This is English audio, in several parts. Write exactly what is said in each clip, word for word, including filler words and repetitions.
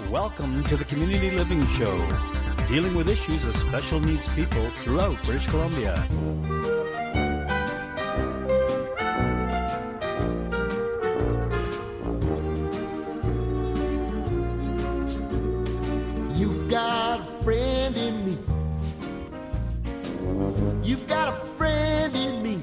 Welcome to the Community Living Show, dealing with issues of special needs people throughout British Columbia. You've got a friend in me. You've got a friend in me.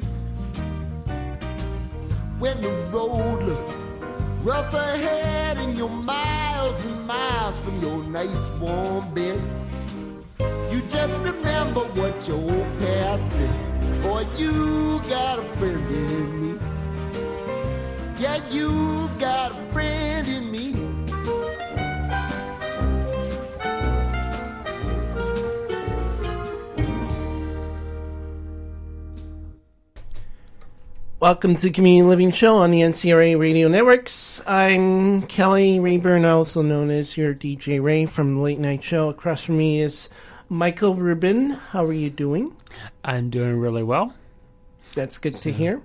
When the road looks rough ahead and you're miles and miles from your nice warm bed, you just remember what your old past said. Boy, you got a friend in me. Yeah, you got a friend in me. Welcome to Community Living Show on the N C R A Radio Networks. I'm Kelly Rayburn, also known as your D J Ray from the Late Night Show. Across from me is Michael Rubin. How are you doing? I'm doing really well. That's good so. to hear.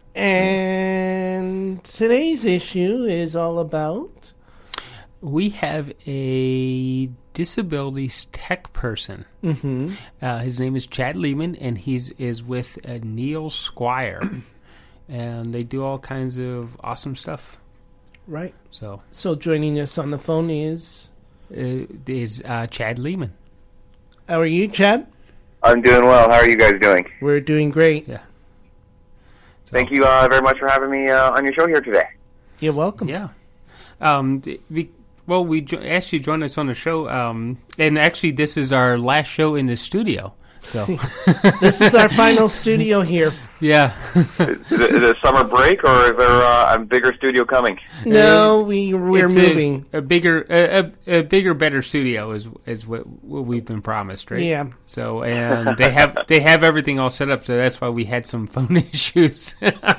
And today's issue is all about... We have a disabilities tech person. Mm-hmm. Uh, his name is Chad Lehman, and he's is with uh, Neil Squire. And they do all kinds of awesome stuff. Right. So so joining us on the phone is... Uh, is uh, Chad Lehman. How are you, Chad? I'm doing well. How are you guys doing? We're doing great. Yeah. So, Thank you uh, very much for having me uh, on your show here today. You're welcome. Yeah. Um, we, well, we jo- asked you to join us on the show, um, and actually this is our last show in the studio. So this is our final studio here. Yeah. is, it, is it a summer break, or is there uh, a bigger studio coming? No, we we're it's moving. A, a bigger, a, a, a bigger, better studio is is what, what we've been promised, right? Yeah. So and they have they have everything all set up, so that's why we had some phone issues.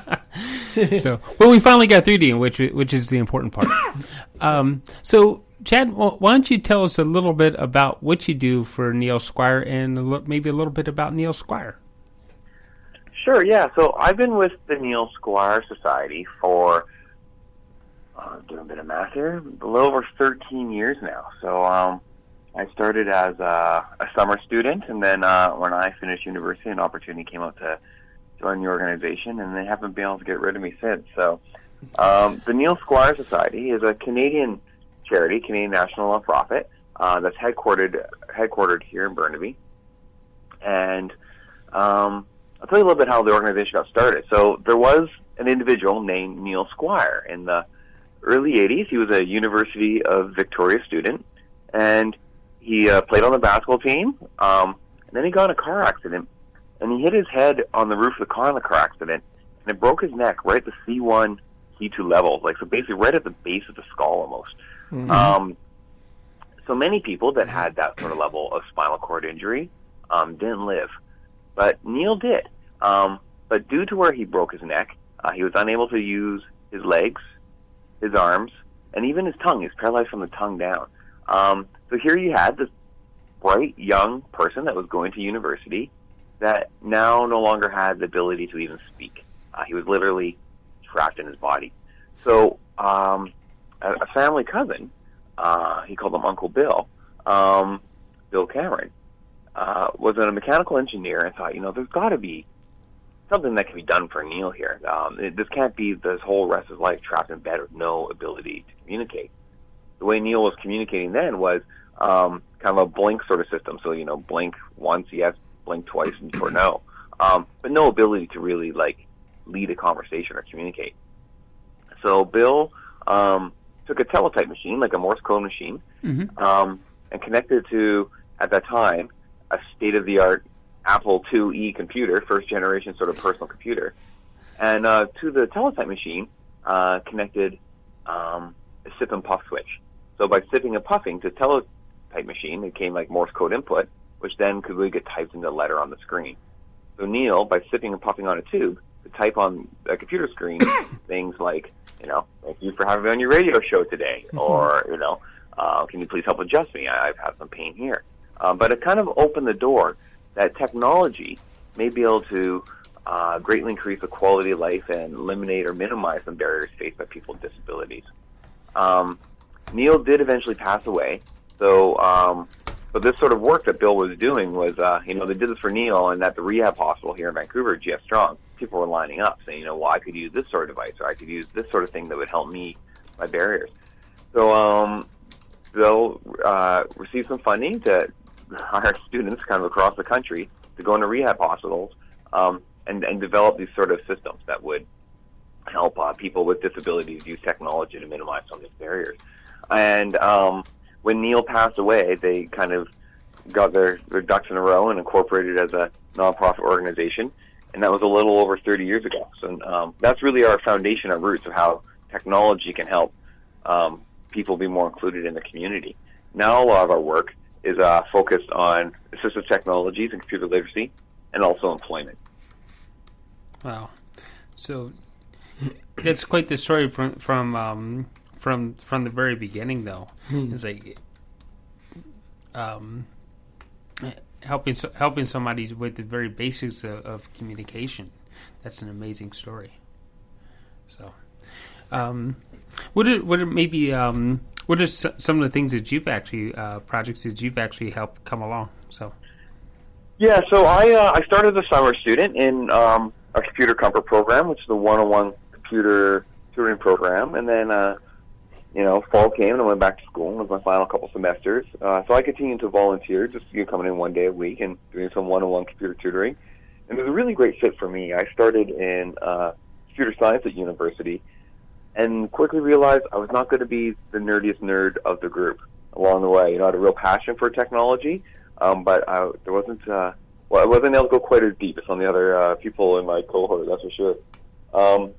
So, well, we finally got through to you, which which is the important part. Um, so. Chad, well, why don't you tell us a little bit about what you do for Neil Squire and a lo- maybe a little bit about Neil Squire? Sure, yeah. So I've been with the Neil Squire Society for, uh, doing a bit of math here, a little over thirteen years now. So um, I started as a, a summer student, and then uh, when I finished university, an opportunity came up to join the organization, and they haven't been able to get rid of me since. So um, the Neil Squire Society is a Canadian charity, Canadian national nonprofit, uh, that's headquartered headquartered here in Burnaby. And um, I'll tell you a little bit how the organization got started. So there was an individual named Neil Squire in the early eighties. He was a University of Victoria student, and he uh, played on the basketball team. Um, and then he got in a car accident, and he hit his head on the roof of the car in the car accident, and it broke his neck right at the C one, C two level, like so basically right at the base of the skull almost. Mm-hmm. Um, so many people that had that sort of level of spinal cord injury um, didn't live, but Neil did. Um, but due to where he broke his neck, uh, he was unable to use his legs, his arms, and even his tongue. He was paralyzed from the tongue down. Um, so here you had this bright young person that was going to university that now no longer had the ability to even speak. Uh, he was literally trapped in his body. So um, a, a family cousin, uh, he called him Uncle Bill, um, Bill Cameron, uh, was a mechanical engineer and thought, you know, there's got to be something that can be done for Neil here. Um, it, this can't be this whole rest of his life trapped in bed with no ability to communicate. The way Neil was communicating then was um, kind of a blink sort of system. So, you know, blink once, yes, blink twice, and for no. Um, but no ability to really, like, lead a conversation or communicate. So Bill um, took a teletype machine, like a Morse code machine, mm-hmm. um, and connected to, at that time, a state-of-the-art Apple two E computer, first-generation sort of personal computer. And uh, to the teletype machine uh, connected um, a sip and puff switch. So by sipping and puffing to the teletype machine, it came like Morse code input, which then could really get typed into a letter on the screen. So Neil, by sipping and puffing on a tube, could type on a computer screen things like, you know, thank you for having me on your radio show today, Mm-hmm. or, you know, uh, can you please help adjust me? I, I've had some pain here. Um, but it kind of opened the door that technology may be able to uh, greatly increase the quality of life and eliminate or minimize some barriers faced by people with disabilities. Um, Neil did eventually pass away. So, um, but this sort of work that Bill was doing was, uh, you know, they did this for Neil, and at the rehab hospital here in Vancouver, G F Strong, people were lining up saying, you know, well, I could use this sort of device, or I could use this sort of thing that would help me, my barriers. So, um, Bill uh, received some funding to hire students kind of across the country to go into rehab hospitals um, and, and develop these sort of systems that would help uh, people with disabilities use technology to minimize some of these barriers. And um, when Neil passed away, they kind of got their, their ducks in a row and incorporated it as a nonprofit organization, and that was a little over thirty years ago. So um, that's really our foundation, our roots of how technology can help um, people be more included in the community. Now a lot of our work is uh, focused on assistive technologies and computer literacy, and also employment. Wow. So that's quite the story from from um, from from the very beginning, though. Hmm. It's like um, helping helping somebody with the very basics of, of communication. That's an amazing story. So, um, what are what are maybe um, what are some of the things that you've actually uh, projects that you've actually helped come along? So, yeah. So I uh, I started as a summer student in um, a computer comfort program, which is the one-on-one computer tutoring program, and then uh, you know fall came and I went back to school. It was my final couple semesters, uh, so I continued to volunteer, just you know, coming in one day a week and doing some one-on-one computer tutoring. And it was a really great fit for me. I started in uh, computer science at university, and quickly realized I was not going to be the nerdiest nerd of the group along the way. You know, I had a real passion for technology, um, but I, there wasn't. Uh, well, I wasn't able to go quite as deep as some of the other uh, people in my cohort. That's for sure. Um,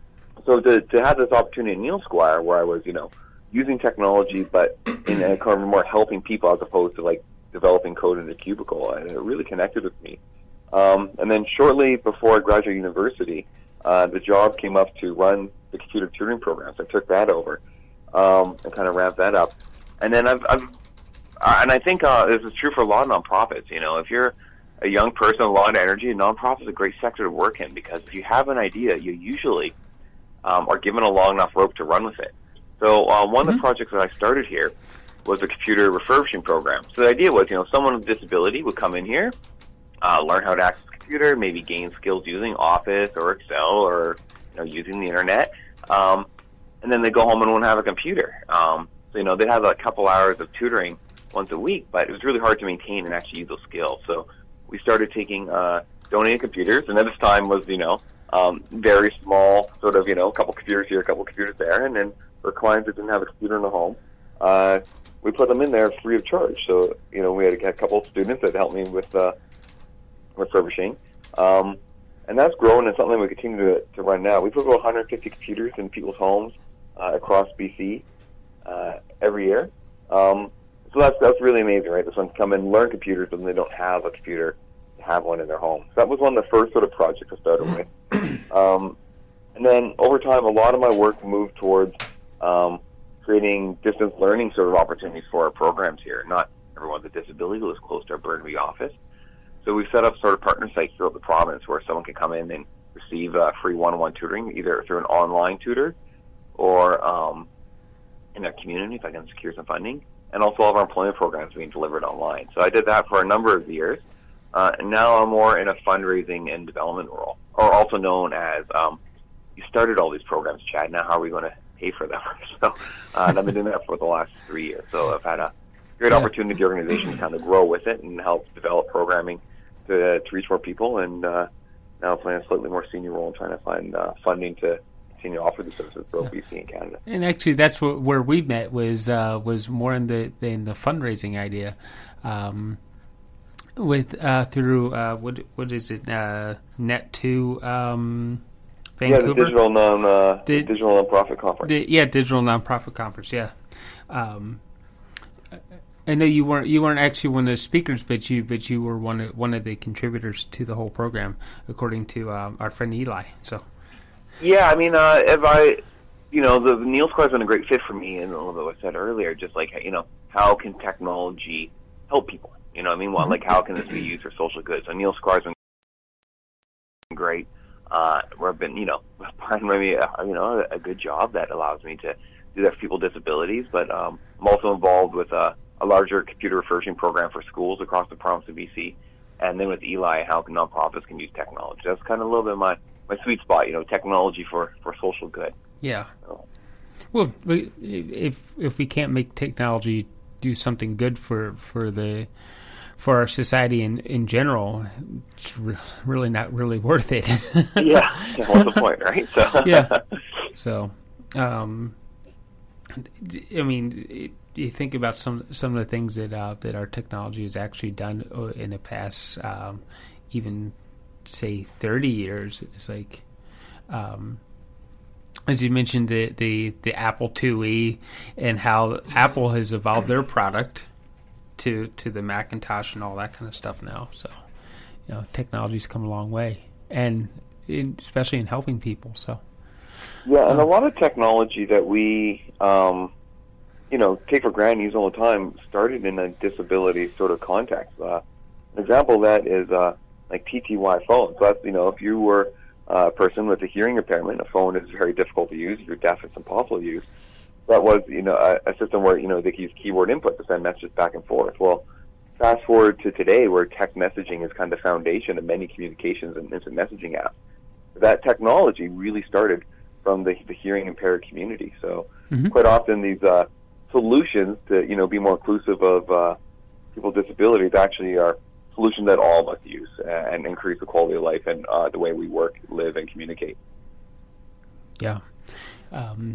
so to to have this opportunity at Neil Squire, where I was, you know, using technology, but in a kind of more helping people as opposed to like developing code in a cubicle, and it really connected with me. Um, and then shortly before I graduated university, uh, the job came up to run the computer tutoring programs. I took that over um, and kind of ramped that up. And then I've, I've uh, and I think uh, this is true for a lot of nonprofits. You know, if you're a young person with a lot of energy, a nonprofit is a great sector to work in, because if you have an idea, you usually um, are given a long enough rope to run with it. So uh, one mm-hmm. of the projects that I started here was a computer refurbishing program. So the idea was, you know, someone with a disability would come in here, Uh, learn how to access a computer, maybe gain skills using Office or Excel or you know using the internet, um, and then they go home and won't have a computer. Um, so you know they'd have a couple hours of tutoring once a week, but it was really hard to maintain and actually use those skills. So we started taking uh, donated computers, and at this time was you know um, very small, sort of you know a couple computers here, a couple computers there, and then for clients that didn't have a computer in the home, uh, we put them in there free of charge. So you know we had a couple of students that helped me with Uh, refurbishing, um, and that's grown and something we continue to, to run now. We put about one hundred fifty computers in people's homes uh, across B C uh, every year. Um, so that's that's really amazing, right? This one's come and learn computers, but they don't have a computer to have one in their home. So that was one of the first sort of projects I started with. Um, and then over time, a lot of my work moved towards um, creating distance learning sort of opportunities for our programs here. Not everyone with a disability lives close to our Burnaby office. So we've set up sort of partner sites throughout the province where someone can come in and receive uh, free one-on-one tutoring, either through an online tutor or um, in their community if I can secure some funding, and also all of our employment programs being delivered online. So I did that for a number of years, uh, and now I'm more in a fundraising and development role, or also known as, um, you started all these programs, Chad, now how are we going to pay for them? So uh, and I've been doing that for the last three years. So I've had a great yeah. opportunity for the organization to kind of grow with it and help develop programming to, to reach more people, and uh, now playing a slightly more senior role in trying to find uh, funding to continue to offer the services for yeah. B C and Canada. And actually, that's what, where we met was uh, was more in the in the fundraising idea, um, with uh, through uh, what what is it uh, Net two um, Vancouver? Yeah, the digital non uh, Di- digital nonprofit conference. Di- yeah, digital nonprofit conference. Yeah. Um, I know you weren't you weren't actually one of the speakers, but you but you were one of one of the contributors to the whole program, according to um, our friend Eli. So, yeah, I mean, uh, if I, you know, the, the Neil Square has been a great fit for me, and although I said earlier, just like you know, how can technology help people? You know, what I mean, well, mm-hmm. like how can this be used for social good? So Neil Square has been great. Uh, where I've been, you know, maybe a, you know a, a good job that allows me to do that for people with disabilities, but um, I'm also involved with a, a larger computer refurbishing program for schools across the province of B C, and then with Eli, how nonprofits can use technology. That's kind of a little bit of my, my sweet spot, you know, technology for, for social good. Yeah. So. Well, we, if if we can't make technology do something good for, for the for our society in, in general, it's re- really not really worth it. yeah. yeah, what's the point, right? So yeah. So, um, I mean, it, you think about some some of the things that uh, that our technology has actually done in the past, um, even say thirty years. It's like. Um, As you mentioned, the, the, the Apple two E and how Apple has evolved their product to to the Macintosh and all that kind of stuff now. So, you know, technology's come a long way, and in, especially in helping people. So, yeah, and um, a lot of technology that we, um, you know, take for granted, use all the time, started in a disability sort of context. Uh, an example of that is uh, like T T Y phones. So that's, you know, if you were a person with a hearing impairment, a phone is very difficult to use. If you're deaf, it's impossible to use. That was, you know, a, a system where, you know, they could use keyboard input to send messages back and forth. Well, fast forward to today, where text messaging is kind of the foundation of many communications and instant messaging apps. That technology really started from the, the hearing impaired community. So mm-hmm. quite often these uh, solutions to, you know, be more inclusive of uh, people with disabilities actually are solutions that all of us use and increase the quality of life and uh, the way we work, live, and communicate. Yeah. Um,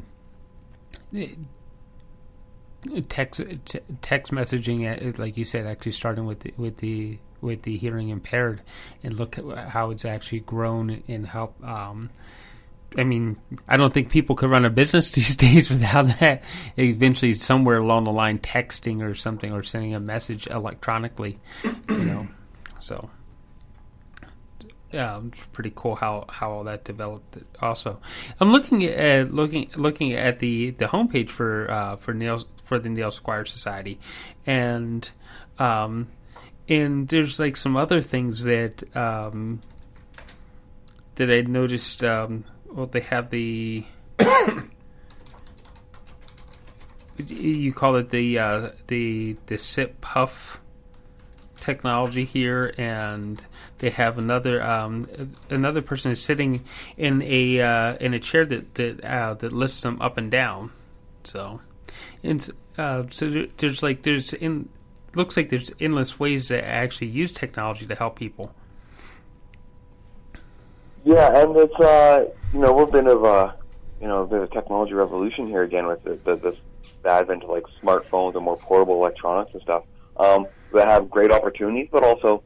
text t- text messaging, like you said, actually starting with the, with the with the hearing impaired, and look at how it's actually grown and help. Um, I mean, I don't think people could run a business these days without that. Eventually, somewhere along the line, texting or something, or sending a message electronically, you know. So, yeah, it's pretty cool how, how all that developed. Also, I'm looking at looking looking at the, the homepage for uh, for Neil for the Neil Squire Society, and um, and there's like some other things that um, that I noticed. Um, Well, they have the you call it the uh, the the Sip Puff technology here, and they have another um, another person is sitting in a uh, in a chair that that uh, that lifts them up and down. So, and uh, so there's like there's in looks like there's endless ways to actually use technology to help people. Yeah, and it's uh, you know, we're a bit of a you know, the technology revolution here again with the, the, the, the advent of like smartphones and more portable electronics and stuff um, that have great opportunities, but also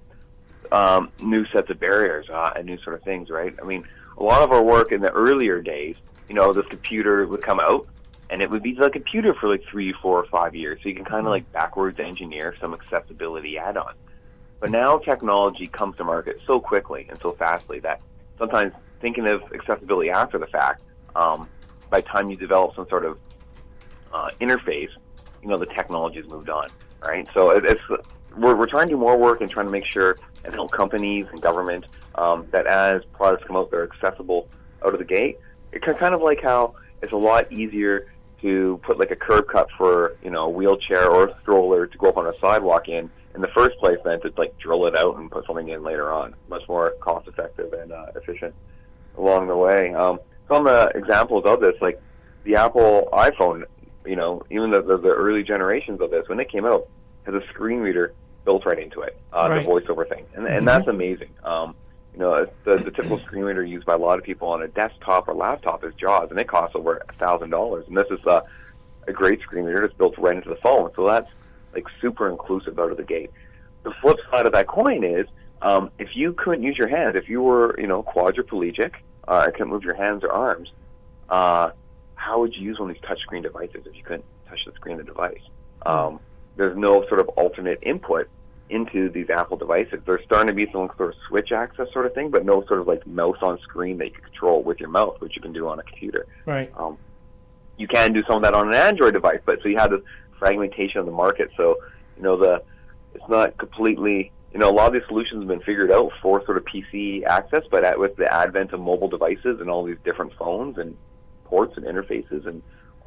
um, new sets of barriers uh, and new sort of things, right? I mean, a lot of our work in the earlier days, you know, this computer would come out, and it would be the computer for like three, four, or five years, so you can kind of like backwards engineer some accessibility add-on. But now technology comes to market so quickly and so fastly that sometimes thinking of accessibility after the fact, um, by the time you develop some sort of uh, interface, you know, the technology has moved on, right? So it, it's we're, we're trying to do more work and trying to make sure and help companies and government um, that as products come out, they're accessible out of the gate. It's kind of like how it's a lot easier to put like a curb cut for, you know, a wheelchair or a stroller to go up on a sidewalk in, in the first place than to like drill it out and put something in later on. Much more cost effective and uh, efficient along the way. Um, some uh, examples of this, like the Apple iPhone, you know, even the, the, the early generations of this, when it came out, has a screen reader built right into it, uh, right. The voiceover thing. And, and mm-hmm. that's amazing. Um, you know, the, the typical screen reader used by a lot of people on a desktop or laptop is JAWS, and it costs over a thousand dollars. And this is uh, a great screen reader that's built right into the phone. So that's like super inclusive out of the gate. The flip side of that coin is, um, if you couldn't use your hands, if you were, you know, quadriplegic, uh, and couldn't move your hands or arms, uh, how would you use one of these touchscreen devices if you couldn't touch the screen of the device? Um, there's no sort of alternate input into these Apple devices. There's starting to be some sort of switch access sort of thing, but no sort of like mouse on screen that you can control with your mouth, which you can do on a computer. Right. Um, you can do some of that on an Android device, but so you have this fragmentation of the market. So, you know, the it's not completely, you know, a lot of these solutions have been figured out for sort of P C access, but at, with the advent of mobile devices and all these different phones and ports and interfaces and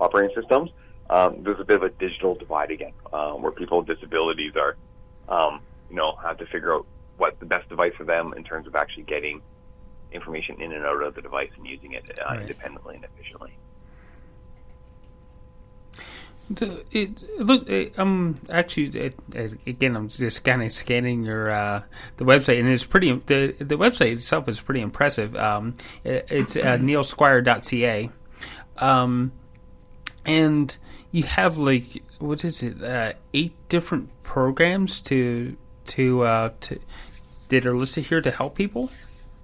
operating systems, um, there's a bit of a digital divide again, um, where people with disabilities are, um, you know, have to figure out what the best device for them in terms of actually getting information in and out of the device and using it uh, right. independently and efficiently. So it, look, it, um, actually, it, as, again, I'm just kind of scanning your uh, the website, and it's pretty. the The website itself is pretty impressive. Um, it, it's uh, neil squire dot c a, um, and you have like what is it? Uh, eight different programs to to uh, to that are listed here to help people.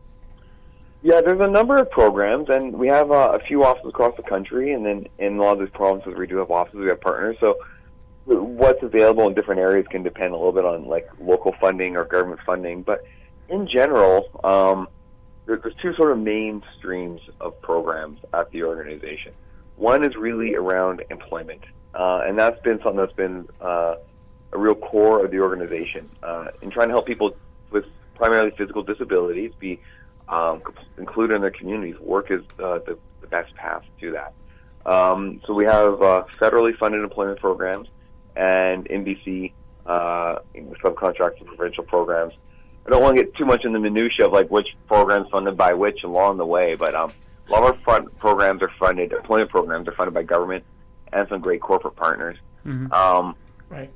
Yeah, there's a number of programs, and we have uh, a few offices across the country, and then in a lot of these provinces we do have offices, we have partners. So what's available in different areas can depend a little bit on like local funding or government funding. But in general, um, there, there's two sort of main streams of programs at the organization. One is really around employment, uh, and that's been something that's been uh, a real core of the organization uh, in trying to help people with primarily physical disabilities be Um, included in their communities. Work is uh, the, the best path to that. Um, so we have uh, federally funded employment programs and N B C uh, subcontract for provincial programs. I don't want to get too much in the minutia of like which programs funded by which along the way, but um, a lot of our fund programs are funded, employment programs are funded by government and some great corporate partners. Mm-hmm. Um, Right.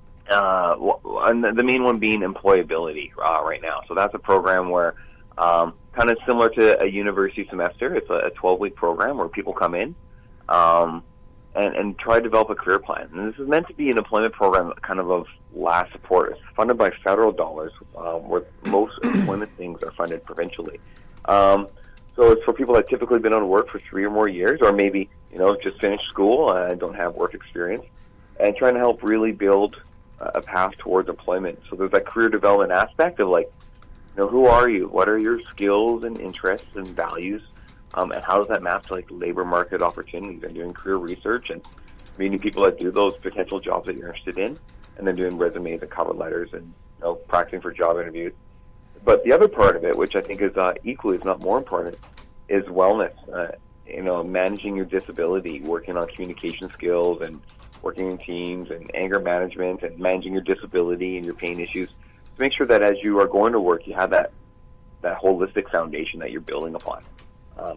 Uh, and the main one being employability uh, right now. So that's a program where Um, kind of similar to a university semester. It's a twelve-week program where people come in um, and, and try to develop a career plan. And this is meant to be an employment program kind of of last support. It's funded by federal dollars, um, where most employment things are funded provincially. Um, so it's for people that typically been out of work for three or more years, or maybe, you know, just finished school and don't have work experience, and trying to help really build a path towards employment. So there's that career development aspect of like, you know, who are you? What are your skills and interests and values? Um, and how does that map to like labor market opportunities? And doing career research and meeting people that do those potential jobs that you're interested in, and then doing resumes and cover letters and, you know, practicing for job interviews. But the other part of it, which I think is uh, equally, if not more important, is wellness. Uh, you know, managing your disability, working on communication skills and working in teams and anger management and managing your disability and your pain issues. Make sure that as you are going to work, you have that that holistic foundation that you're building upon um,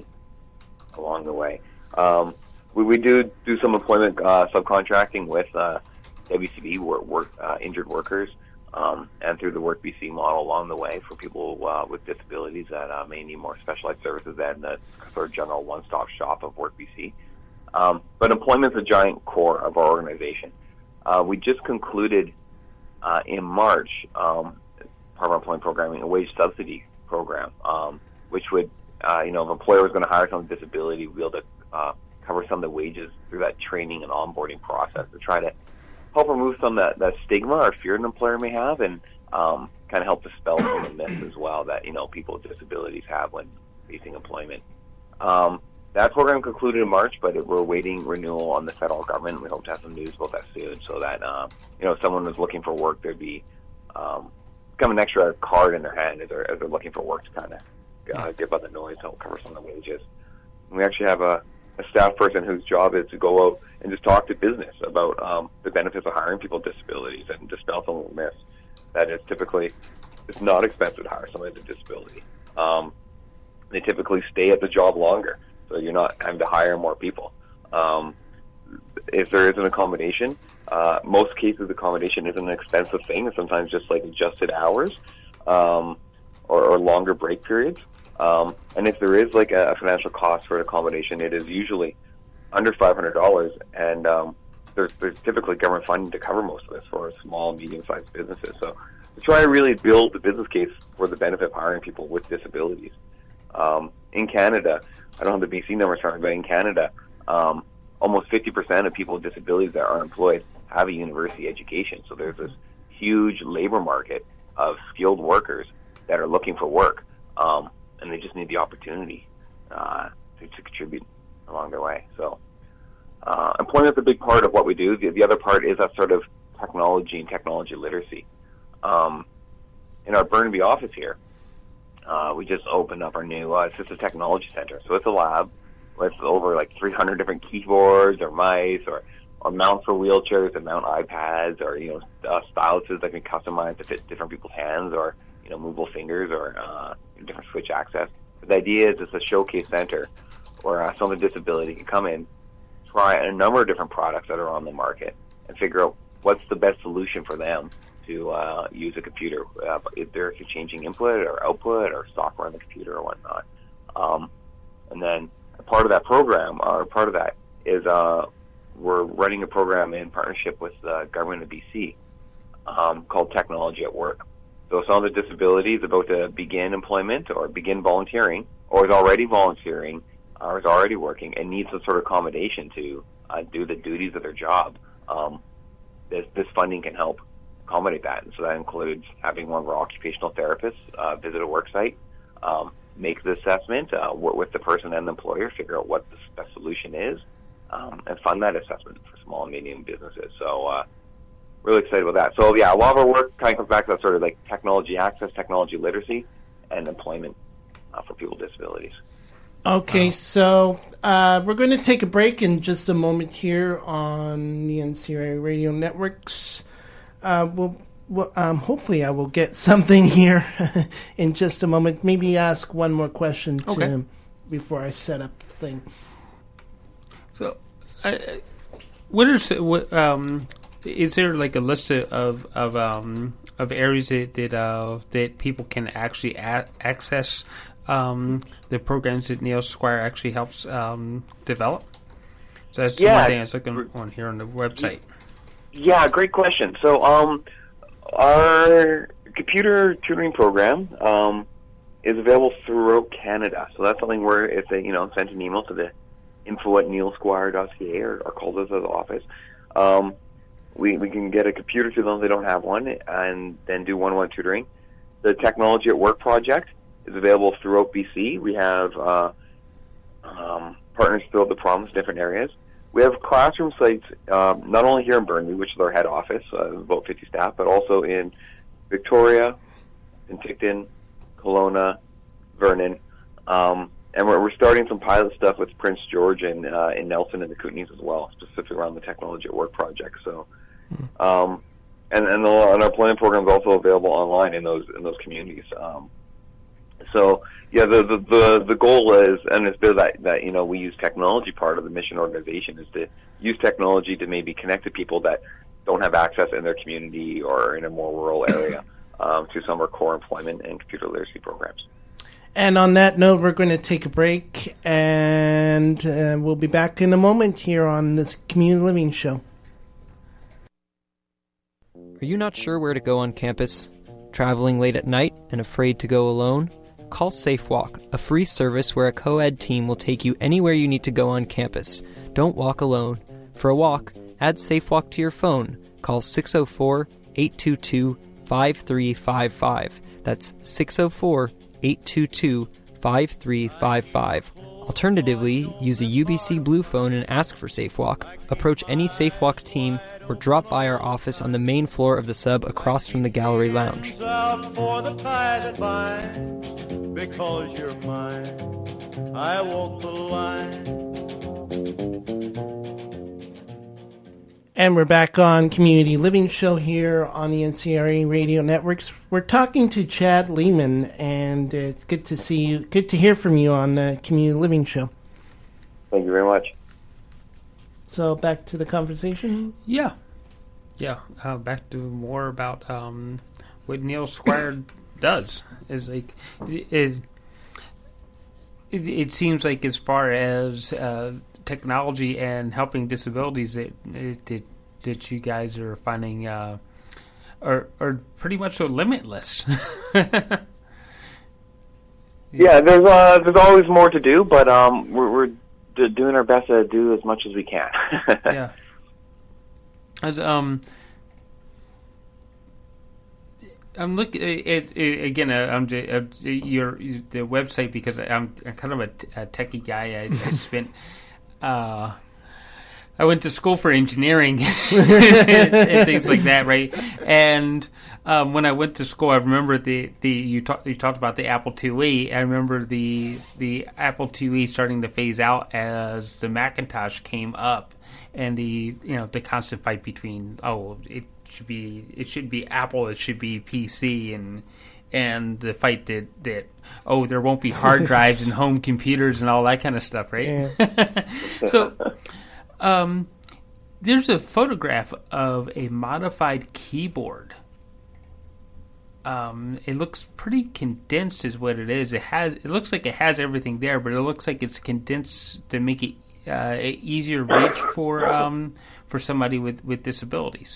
along the way. Um, we, we do do some employment uh, subcontracting with uh, W C B, work, work uh, injured workers, um, and through the Work B C model along the way for people uh, with disabilities that uh, may need more specialized services than the sort of general one-stop shop of Work B C. Um, but employment is a giant core of our organization. Uh, we just concluded Uh, in March, um, part of our employment programming, a wage subsidy program, um, which would, uh, you know, if an employer was going to hire someone with disability, we'll be able to uh, cover some of the wages through that training and onboarding process to try to help remove some of that, that stigma or fear an employer may have, and um, kind of help dispel some of the myths as well that, you know, people with disabilities have when facing employment. Um, that program concluded in March, but it, we're awaiting renewal on the federal government. We hope to have some news about that soon, so that uh, you know, if someone was looking for work, there'd be um, kind of an extra card in their hand as they're, as they're looking for work to kind of uh, get by the noise, help cover some of the wages. And we actually have a, a staff person whose job is to go out and just talk to business about um, the benefits of hiring people with disabilities and dispel some of the myths that it's typically it's not expensive to hire someone with a disability. Um, they typically stay at the job longer. So you're not having to hire more people. Um, if there is an accommodation, uh, most cases accommodation isn't an expensive thing. It's sometimes just like adjusted hours um, or, or longer break periods. Um, and if there is like a, a financial cost for an accommodation, it is usually under five hundred dollars. And um, there's, there's typically government funding to cover most of this for small, medium-sized businesses. So to try to really build the business case for the benefit of hiring people with disabilities. Um, in Canada, I don't have the B C numbers from me, but in Canada, um, almost fifty percent of people with disabilities that are employed have a university education. So there's this huge labor market of skilled workers that are looking for work, um, and they just need the opportunity uh, to, to contribute along their way. So uh, employment is a big part of what we do. The, the other part is that sort of technology and technology literacy. Um, in our Burnaby office here, Uh, we just opened up our new uh, Assistive Technology Center. So it's a lab with over like three hundred different keyboards or mice or, or mounts for wheelchairs and mount iPads or, you know, uh, styluses that can customize to fit different people's hands or, you know, movable fingers or uh, different switch access. But the idea is it's a showcase center where uh, someone with a disability can come in, try a number of different products that are on the market, and figure out what's the best solution for them to uh, use a computer, uh, if they're changing input or output or software on the computer or whatnot. Um, and then part of that program, or part of that, is uh, we're running a program in partnership with the government of B C um, called Technology at Work. So someone with a disability is about to begin employment or begin volunteering, or is already volunteering, or is already working, and needs some sort of accommodation to uh, do the duties of their job. Um, this, this funding can help accommodate that. And so that includes having one of our occupational therapists uh, visit a work site, um, make the assessment, uh, work with the person and the employer, figure out what the best solution is, um, and fund that assessment for small and medium businesses. So uh, really excited about that. So yeah, a lot of our work kind of comes back to that sort of like technology access, technology literacy, and employment uh, for people with disabilities. Okay, so uh, we're going to take a break in just a moment here on the N C R A Radio Networks. Uh, we'll, we'll, um, hopefully I will get something here in just a moment. Maybe ask one more question to Okay. him before I set up the thing. So, uh, what are s- what, um, is there like a list of of um, of areas that that, uh, that people can actually a- access um, the programs that Neil Squire actually helps um, develop? So that's Yeah. one thing I was looking on here on the website. Yeah, great question. So, um, our computer tutoring program um, is available throughout Canada. So that's something where if they, you know, send an email to the info at neil squire dot c a or, or call us at the office, um, we we can get a computer to them if they don't have one, and then do one-on-one tutoring. The Technology at Work project is available throughout B C. We have uh, um, partners throughout the province, different areas. We have classroom sites um, not only here in Burnaby, which is our head office, uh, about fifty staff, but also in Victoria, Penticton, Kelowna, Vernon, um, and we're, we're starting some pilot stuff with Prince George and uh, in Nelson and the Kootenays as well, specifically around the Technology at Work project. So, um, and and, the, and our planning program is also available online in those in those communities. Um, So yeah, the, the the the goal is, and it's been that that you know we use technology. Part of the mission organization is to use technology to maybe connect to people that don't have access in their community or in a more rural area um, to some of our core employment and computer literacy programs. And on that note, we're going to take a break, and uh, we'll be back in a moment here on this Community Living Show. Are you not sure where to go on campus? Traveling late at night and afraid to go alone? Call SafeWalk, a free service where a co-ed team will take you anywhere you need to go on campus. Don't walk alone. For a walk, add SafeWalk to your phone. Call six oh four, eight two two, five three five five. That's six oh four, eight two two, five three five five. Alternatively, use a U B C Blue phone and ask for SafeWalk. Approach any SafeWalk team or drop by our office on the main floor of the sub across from the gallery lounge. Out for the tie that binds, because you're mine, I walk the line. And we're back on Community Living Show here on the N C R A Radio Networks. We're talking to Chad Lehman, and it's good to see you, good to hear from you on the Community Living Show. Thank you very much. So back to the conversation. Yeah, yeah. Uh, back to more about um, what Neil Squire does. Is like it, it. It seems like as far as uh, technology and helping disabilities, that that that you guys are finding uh, are are pretty much so limitless. Yeah, there's uh, there's always more to do, but um, we're, we're d- doing our best to do as much as we can. Yeah. As um, I'm looking. It's it, again. Uh, I'm j- uh, your the website because I'm, I'm kind of a, t- a techie guy. I, I spent uh, I went to school for engineering and, and things like that, right? And um, when I went to school, I remember the, the you talked you talked about the Apple IIe. I remember the the Apple IIe starting to phase out as the Macintosh came up, and the you know the constant fight between oh it should be it should be Apple, it should be P C, and and the fight that that oh there won't be hard drives and home computers and all that kind of stuff, right? Yeah. So. Um, there's a photograph of a modified keyboard. Um, it looks pretty condensed, is what it is. It has. It looks like it has everything there, but it looks like it's condensed to make it uh, easier reach for um for somebody with, with disabilities.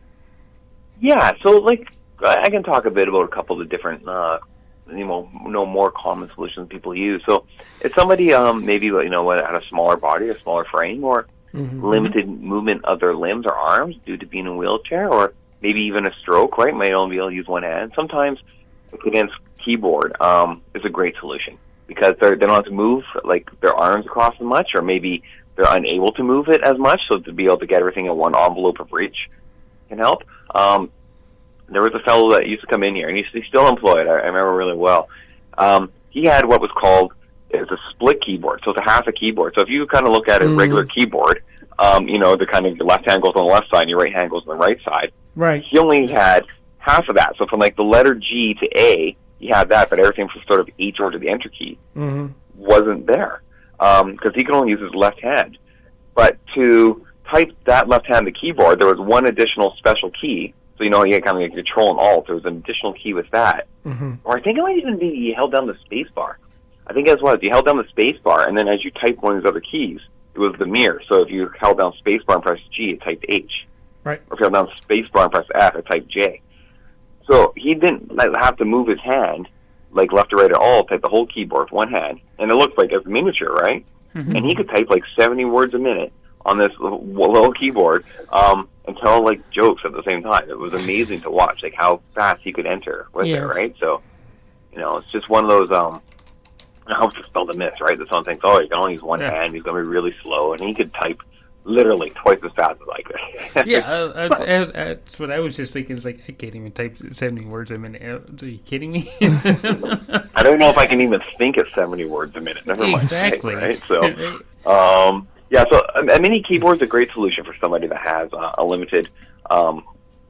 Yeah. So, like, I can talk a bit about a couple of different, uh, you know, no more common solutions people use. So, if somebody um maybe you know had a smaller body, a smaller frame, or Mm-hmm. limited movement of their limbs or arms due to being in a wheelchair, or maybe even a stroke, right? Might only be able to use one hand. Sometimes a condensed keyboard um, is a great solution because they're, they don't have to move like their arms across as much, or maybe they're unable to move it as much, so to be able to get everything in one envelope of reach can help. Um, there was a fellow that used to come in here, and he's, he's still employed. I, I remember really well. Um, he had what was called It's a split keyboard, so it's a half a keyboard. So if you kind of look at a mm. regular keyboard, um, you know, the kind of the left hand goes on the left side and your right hand goes on the right side. Right. He only had half of that. So from like the letter G to A, he had that, but everything from sort of H over to the enter key mm-hmm. wasn't there because um, he could only use his left hand. But to type that left hand the keyboard, there was one additional special key. So, you know, you had kind of like Control and Alt. There was an additional key with that. Mm-hmm. Or I think it might even be you held down the space bar. I think as well, you held down the space bar, and then as you typed one of these other keys, it was the mirror. So if you held down space bar and pressed G, it typed H. Right. Or if you held down space bar and pressed F, it typed J. So he didn't like, have to move his hand, like left or right at all, type the whole keyboard with one hand. And it looked like a miniature, right? Mm-hmm. And he could type like seventy words a minute on this little, little keyboard um, and tell like jokes at the same time. It was amazing to watch, like how fast he could enter with yes. it, right? So, you know, it's just one of those... Um, I hope to spell the myth, right? That someone thinks, oh, you can only use one yeah. hand, he's going to be really slow, and he could type literally twice as fast as I could. yeah, uh, that's, uh, that's what I was just thinking. It's like, I can't even type seventy words a minute. Are you kidding me? I don't know if I can even think of seventy words a minute. Never mind. Exactly. Right? So, um, yeah, so a, a mini keyboard is a great solution for somebody that has uh, a limited, um,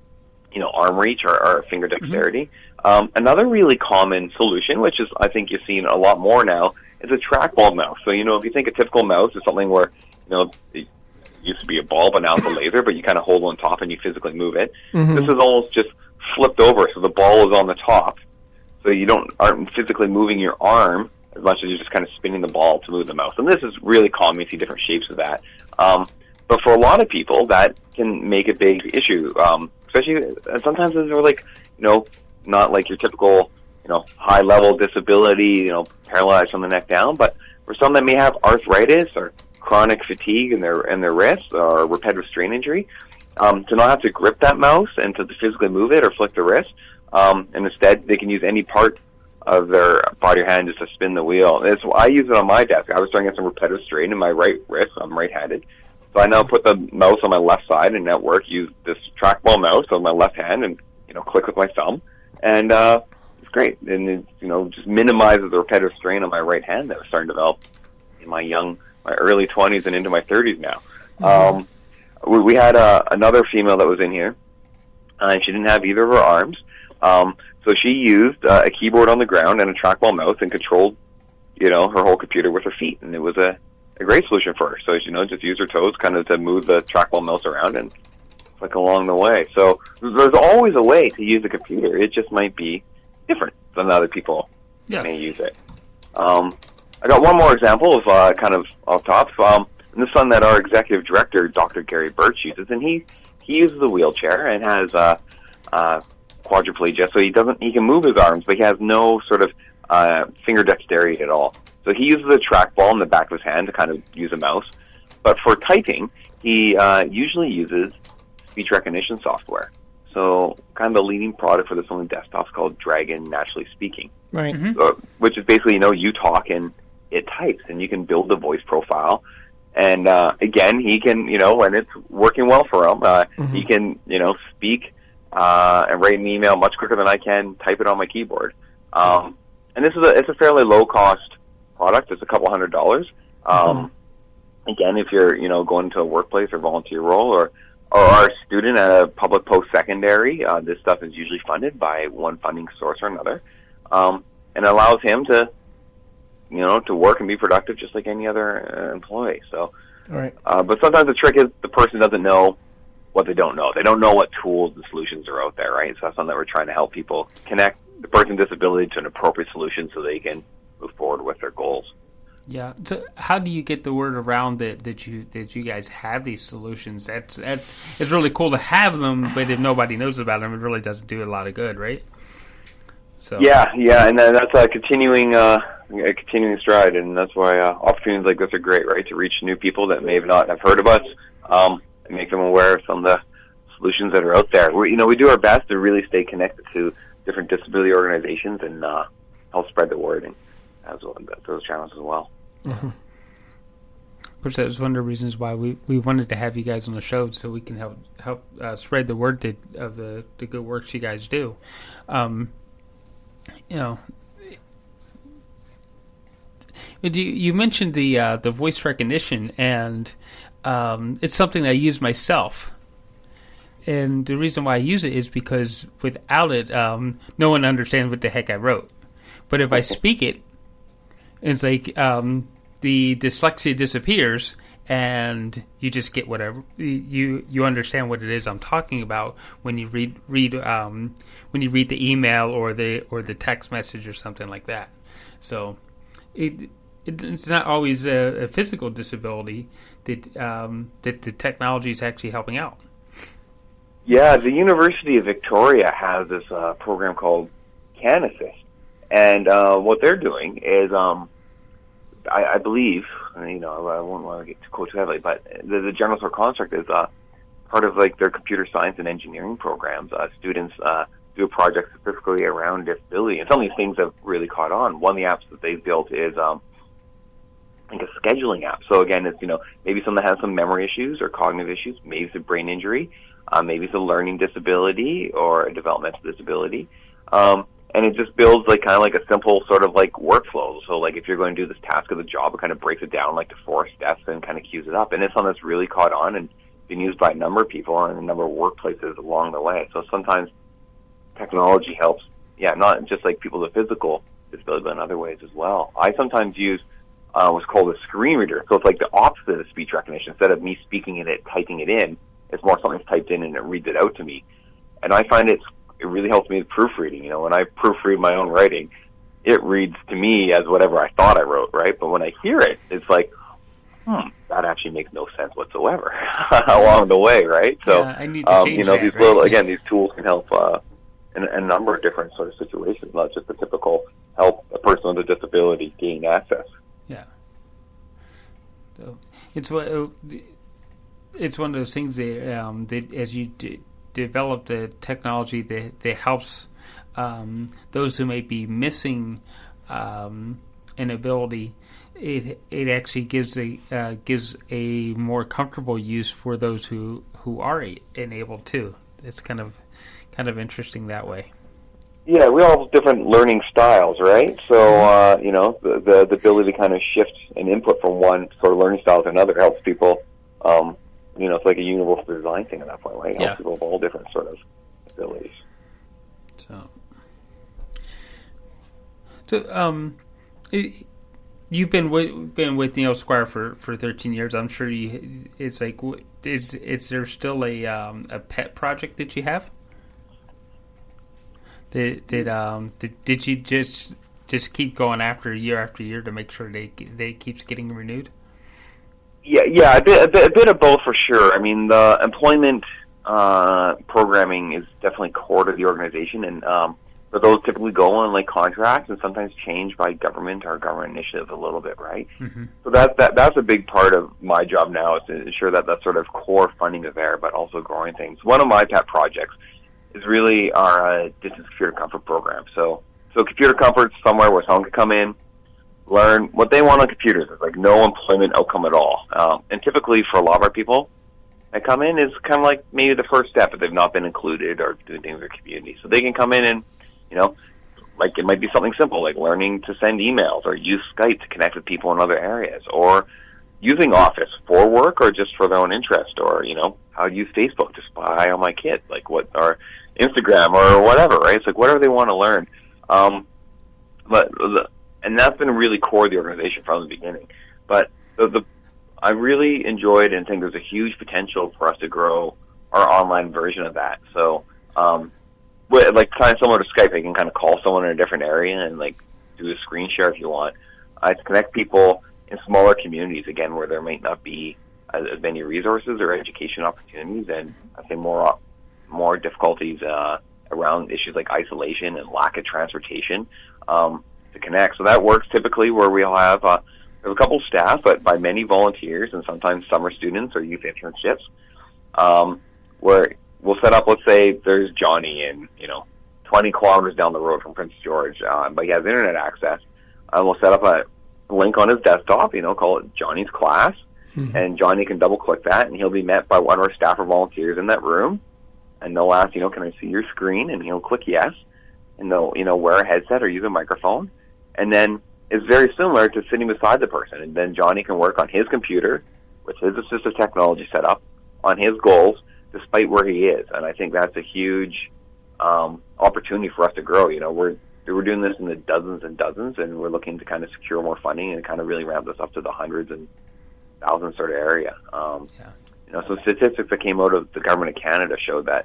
you know, arm reach or, or finger dexterity. Mm-hmm. Um, another really common solution, which is I think you've seen a lot more now, is a trackball mouse. So, you know, if you think a typical mouse is something where, you know, it used to be a ball, but now it's a laser, but you kind of hold on top and you physically move it. Mm-hmm. This is almost just flipped over, so the ball is on the top. So you don't aren't physically moving your arm as much as you're just kind of spinning the ball to move the mouse. And this is really common. You see different shapes of that. Um, but for a lot of people, that can make a big issue, um, especially and sometimes they're like, you know, not like your typical, you know, high-level disability, you know, paralyzed from the neck down, but for some that may have arthritis or chronic fatigue in their in their wrists or repetitive strain injury, um, to not have to grip that mouse and to physically move it or flick the wrist, um, and instead they can use any part of their body or hand just to spin the wheel. It's, I use it on my desk. I was starting to get some repetitive strain in my right wrist. I'm right-handed. So I now put the mouse on my left side and at work use this trackball mouse on my left hand and, you know, click with my thumb. And uh, it's great. And it, you know, just minimizes the repetitive strain on my right hand that was starting to develop in my young, my early twenties and into my thirties now. Mm-hmm. Um, we, we had uh, another female that was in here, uh, and she didn't have either of her arms. Um, so she used uh, a keyboard on the ground and a trackball mouse and controlled, you know, her whole computer with her feet. And it was a, a great solution for her. So, you know, just use her toes kind of to move the trackball mouse around and click along the way. So there's always a way to use a computer. It just might be different than other people yeah. may use it. Um, I got one more example of uh, kind of off top. Um, and this one that our executive director, Doctor Gary Birch, uses, and he he uses a wheelchair and has uh, uh, quadriplegia, so he doesn't he can move his arms, but he has no sort of uh, finger dexterity at all. So he uses a trackball in the back of his hand to kind of use a mouse. But for typing, he uh, usually uses speech recognition software. So kind of the leading product for this on the desktop is called Dragon Naturally Speaking. Right. Mm-hmm. So, which is basically, you know, you talk and it types, and you can build a voice profile And uh, again, he can, you know, when it's working well for him, uh, mm-hmm. he can, you know, speak uh, and write an email much quicker than I can type it on my keyboard. Um, and this is a it's a fairly low cost product. It's a couple hundred dollars. Um, mm-hmm. Again, if you're, you know, going to a workplace or volunteer role, or or are a student at a public post-secondary, uh, this stuff is usually funded by one funding source or another, um, and it allows him to, you know, to work and be productive just like any other uh, employee. So, all right. Uh, but sometimes the trick is the person doesn't know what they don't know. They don't know what tools and solutions are out there, right? So that's something that we're trying to help people connect the person with disability to an appropriate solution so they can move forward with their goals. Yeah. So how do you get the word around that, that you that you guys have these solutions? That's that's it's really cool to have them, but if nobody knows about them, it really doesn't do a lot of good, right? So yeah, yeah, and then that's a continuing uh, a continuing stride, and that's why uh, opportunities like this are great, right? To reach new people that may have not have heard of us, um, and make them aware of some of the solutions that are out there. We, you know, we do our best to really stay connected to different disability organizations and uh, help spread the word and as well, those channels as well. Mm-hmm. Which that was one of the reasons why we, we wanted to have you guys on the show, so we can help help uh, spread the word to, of the, the good works you guys do. Um, you know, you, you mentioned the uh, the voice recognition, and um, it's something I use myself. And the reason why I use it is because without it, um, no one understands what the heck I wrote. But if I speak it, it's like um, the dyslexia disappears, and you just get whatever you you understand what it is I'm talking about when you read read um, when you read the email or the or the text message or something like that. So it, it it's not always a, a physical disability that um, that the technology is actually helping out. Yeah, the University of Victoria has this uh, program called CanAssist. And uh, what they're doing is, um, I, I believe, you know, I won't want to get too quote too heavily, but the, the general sort of construct is uh, part of like their computer science and engineering programs. Uh, students uh, do a project specifically around disability, and some of these things have really caught on. One of the apps that they've built is um, like a scheduling app. So again, it's, you know, maybe someone that has some memory issues or cognitive issues, maybe it's a brain injury, uh, maybe it's a learning disability or a developmental disability. Um, And it just builds like kind of like a simple sort of like workflow. So like if you're going to do this task of the job, it kind of breaks it down like to four steps and kind of queues it up. And it's something that's really caught on and been used by a number of people and a number of workplaces along the way. So sometimes technology helps, yeah, not just like people with physical disability, but in other ways as well. I sometimes use uh, what's called a screen reader. So it's like the opposite of speech recognition. Instead of me speaking in it, typing it in, it's more something's typed in and it reads it out to me. And I find it's it really helps me with proofreading. You know, when I proofread my own writing, it reads to me as whatever I thought I wrote, right? But when I hear it, it's like, hmm, that actually makes no sense whatsoever along the way, right? So, yeah, I need to um, change you know, that, these right? little, again, these tools can help uh, in, in a number of different sort of situations, not just the typical help a person with a disability gain access. Yeah. So it's what it's one of those things that, um, that as you d- develop the technology that, that helps um, those who may be missing um, an ability, it it actually gives a uh, gives a more comfortable use for those who, who are enabled too. It's kind of kind of interesting that way. Yeah, we all have different learning styles, right? So uh, you know, the, the the ability to kind of shift an input from one sort of learning style to another helps people. Um, You know, it's like a universal design thing at that point, right? It helps Yeah. people with all different sort of abilities. So, so um, it, you've been with, been with Neil Squire for, for thirteen years. I'm sure you. It's like, is is there still a um, a pet project that you have? Did did um did, did you just just keep going after year after year to make sure they they keeps getting renewed? Yeah, yeah, a bit, a bit, a bit of both for sure. I mean, the employment uh, programming is definitely core to the organization, and um, but those typically go on like contracts and sometimes change by government or government initiative a little bit, right? Mm-hmm. So that that that's a big part of my job now is to ensure that that sort of core funding is there, but also growing things. One of my pet projects is really our uh, distance computer comfort program. So so computer comfort somewhere where someone can come in, learn what they want on computers. Is like no employment outcome at all. Um, and typically for a lot of our people that come in is kind of like maybe the first step if they've not been included or doing things in their community. So they can come in and, you know, like it might be something simple like learning to send emails or use Skype to connect with people in other areas, or using Office for work or just for their own interest, or, you know, how to use Facebook to spy on my kid, like what, or Instagram or whatever, right? It's like whatever they want to learn. Um, but the, and that's been really core of the organization from the beginning. But the, the I really enjoyed and think there's a huge potential for us to grow our online version of that. So, um, like kind of similar to Skype, you can kind of call someone in a different area and like do a screen share if you want. Uh, to connect people in smaller communities, again, where there might not be as, as many resources or education opportunities, and I think more more difficulties uh, around issues like isolation and lack of transportation um, to connect. So that works typically where we'll have, uh, we have a couple of staff, but by many volunteers and sometimes summer students or youth internships, um, where we'll set up, let's say there's Johnny in, you know, twenty kilometers down the road from Prince George, uh, but he has internet access. Uh, we'll set up a link on his desktop, you know, call it Johnny's class, mm-hmm. and Johnny can double-click that, and he'll be met by one of our staff or volunteers in that room, and they'll ask, you know, can I see your screen? And he'll click yes, and they'll, you know, wear a headset or use a microphone, and then it's very similar to sitting beside the person, and then Johnny can work on his computer with his assistive technology set up on his goals, despite where he is. And I think that's a huge um, opportunity for us to grow. You know, we're we're doing this in the dozens and dozens, and we're looking to kind of secure more funding and kind of really ramp this up to the hundreds and thousands sort of area. Um, yeah. You know, some statistics that came out of the government of Canada showed that,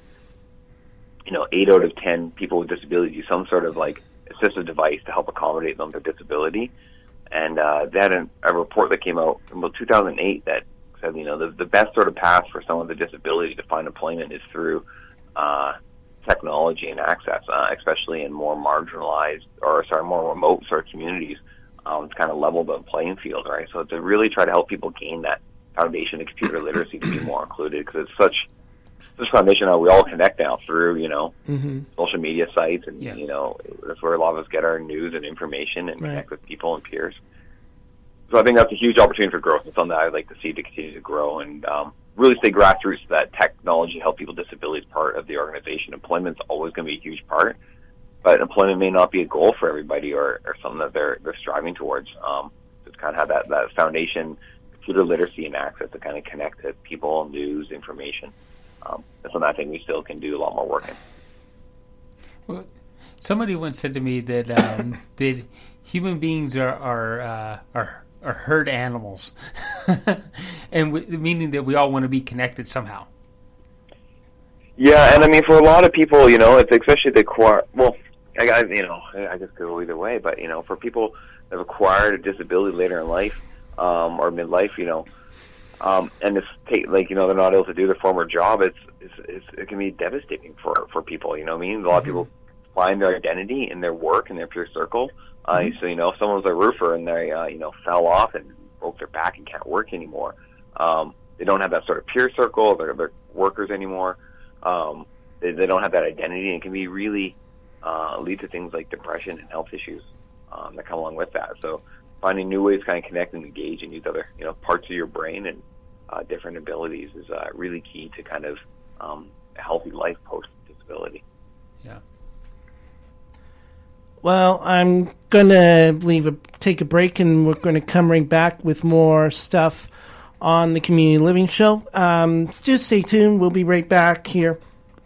you know, eight out of ten people with disabilities use some sort of like assistive device to help accommodate them with their disability. And uh, they had a, a report that came out in about two thousand eight that said, you know, the, the best sort of path for someone with a disability to find employment is through uh, technology and access, uh, especially in more marginalized or, sorry, more remote sort of communities. Um, to kind of level the playing field, right? So to really try to help people gain that foundation of computer literacy to be more included, because it's such such foundation how we all connect now through, you know, mm-hmm. social media sites, and, yeah. you know, that's where a lot of us get our news and information and right. connect with people and peers. So I think that's a huge opportunity for growth. It's something that I'd like to see to continue to grow and um, really stay grassroots so that technology help people with disabilities part of the organization. Employment's always going to be a huge part, but employment may not be a goal for everybody or, or something that they're they're striving towards. Um, just kind of have that, that foundation, computer literacy and access to kind of connect to people, news, information. Um, that's something I think we still can do a lot more work in. Well, somebody once said to me that um, that human beings are are uh, are, are herd animals, and w- meaning that we all want to be connected somehow. Yeah, and I mean for a lot of people, you know, it's especially the core. Well, I, I you know I just go either way, but you know, for people that have acquired a disability later in life um, or midlife, you know. Um, and it's take, like, you know, they're not able to do their former job. It's, it's, it's it can be devastating for, for people. You know what I mean? A lot of people find their identity in their work and their peer circle. Uh, mm-hmm. So, you know, if someone's a roofer and they, uh, you know, fell off and broke their back and can't work anymore, um, they don't have that sort of peer circle. They're, they're workers anymore. Um, they, they don't have that identity, and it can be really uh, lead to things like depression and health issues um, that come along with that. So finding new ways to kind of connect and engage and use other, you know, parts of your brain and uh, different abilities is uh, really key to kind of um, a healthy life post-disability. Yeah. Well, I'm going to leave a, take a break, and we're going to come right back with more stuff on the Community Living Show. Um, just stay tuned. We'll be right back here.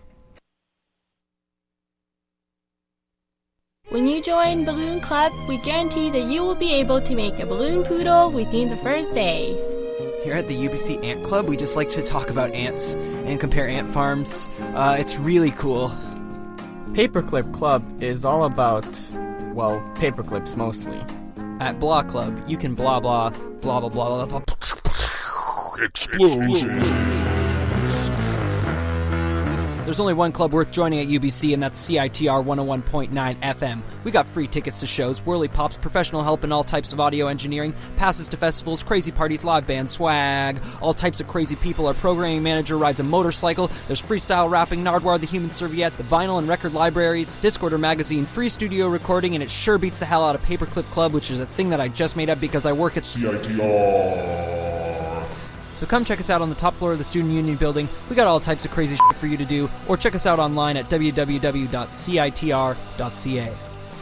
When you join Balloon Club, we guarantee that you will be able to make a balloon poodle within the first day. Here at the U B C Ant Club, we just like to talk about ants and compare ant farms. Uh, it's really cool. Paperclip Club is all about, well, paperclips mostly. At Blah Club, you can blah blah, blah blah blah blah blah. Explosion! There's only one club worth joining at U B C, and that's C I T R one oh one point nine F M. We got free tickets to shows, whirly pops, professional help in all types of audio engineering, passes to festivals, crazy parties, live band swag, all types of crazy people. Our programming manager rides a motorcycle. There's freestyle rapping, Nardwar the Human Serviette, the vinyl and record libraries, Discorder magazine, free studio recording, and it sure beats the hell out of Paperclip Club, which is a thing that I just made up because I work at C I T R. So come check us out on the top floor of the Student Union building. We got all types of crazy shit for you to do, or check us out online at w w w dot c i t r dot c a.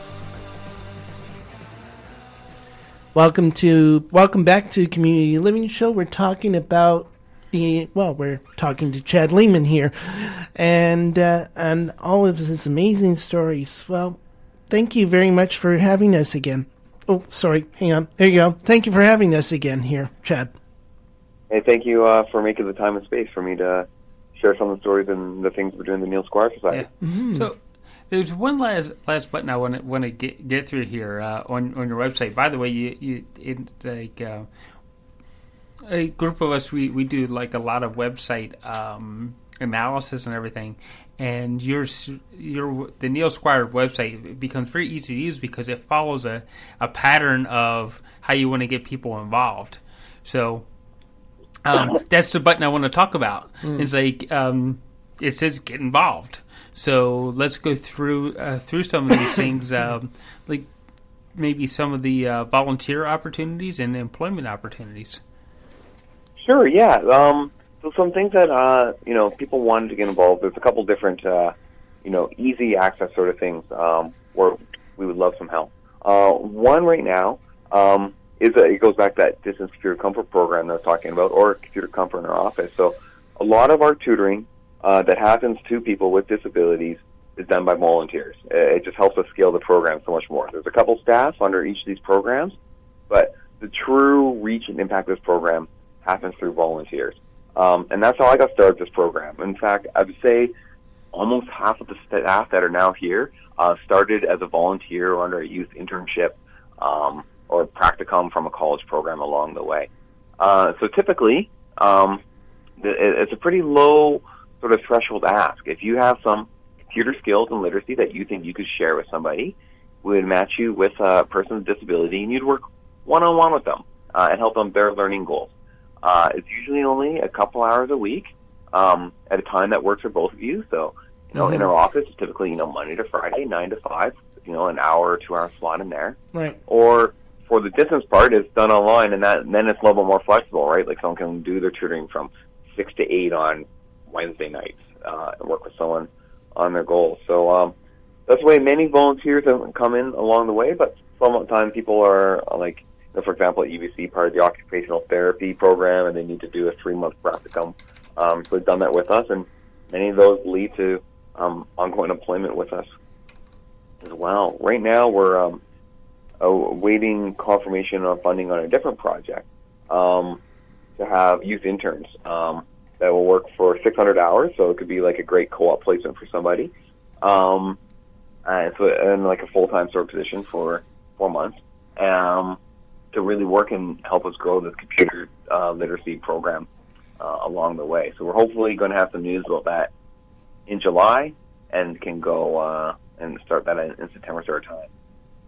Welcome to welcome back to Community Living Show. We're talking about the well, we're talking to Chad Lehman here, and uh, and all of his amazing stories. Well, thank you very much for having us again. Oh, sorry, hang on. There you go. Thank you for having us again here, Chad. Hey, thank you uh, for making the time and space for me to share some of the stories and the things we're doing in the Neil Squire Society. Yeah. Mm-hmm. So there's one last last button I want to want to get get through here uh, on on your website. By the way, you you it, like uh, a group of us we, we do like a lot of website um, analysis and everything. And your your the Neil Squire website becomes very easy to use because it follows a, a pattern of how you want to get people involved. So um, that's the button I want to talk about. Mm. It's like um, it says get involved. So let's go through uh, through some of these things, um, like maybe some of the uh, volunteer opportunities and employment opportunities. Sure. Yeah. Um, So some things that, uh, you know, people wanted to get involved, there's a couple different, uh, you know, easy access sort of things um, where we would love some help. Uh, one right now um, is, a, it goes back to that distance computer comfort program that I was talking about, or computer comfort in our office. So a lot of our tutoring uh, that happens to people with disabilities is done by volunteers. It just helps us scale the program so much more. There's a couple staff under each of these programs, but the true reach and impact of this program happens through volunteers. Um, and that's how I got started with this program. In fact, I would say almost half of the staff that are now here uh, started as a volunteer or under a youth internship um, or a practicum from a college program along the way. Uh, so typically, um, it's a pretty low sort of threshold ask. If you have some computer skills and literacy that you think you could share with somebody, we would match you with a person with disability, and you'd work one-on-one with them uh, and help them their learning goals. Uh, it's usually only a couple hours a week um, at a time that works for both of you. So, you know, mm-hmm. in our office, it's typically, you know, Monday to Friday, nine to five, you know, an hour or two-hour slot in there. Right. Or for the distance part, it's done online, and that and then it's a little bit more flexible, right? Like someone can do their tutoring from six to eight on Wednesday nights uh, and work with someone on their goals. So um, that's the way many volunteers have come in along the way, but sometimes people are like, for example, at U B C, part of the occupational therapy program, and they need to do a three-month practicum. Um, so they've done that with us, and many of those lead to um, ongoing employment with us as well. Right now, we're um, awaiting confirmation on funding on a different project um, to have youth interns um, that will work for six hundred hours, so it could be like a great co-op placement for somebody, um, and, so, and like a full-time sort of position for four months. Um, to really work and help us grow this computer uh, literacy program uh, along the way. So we're hopefully going to have some news about that in July and can go uh, and start that in, in September sort of time.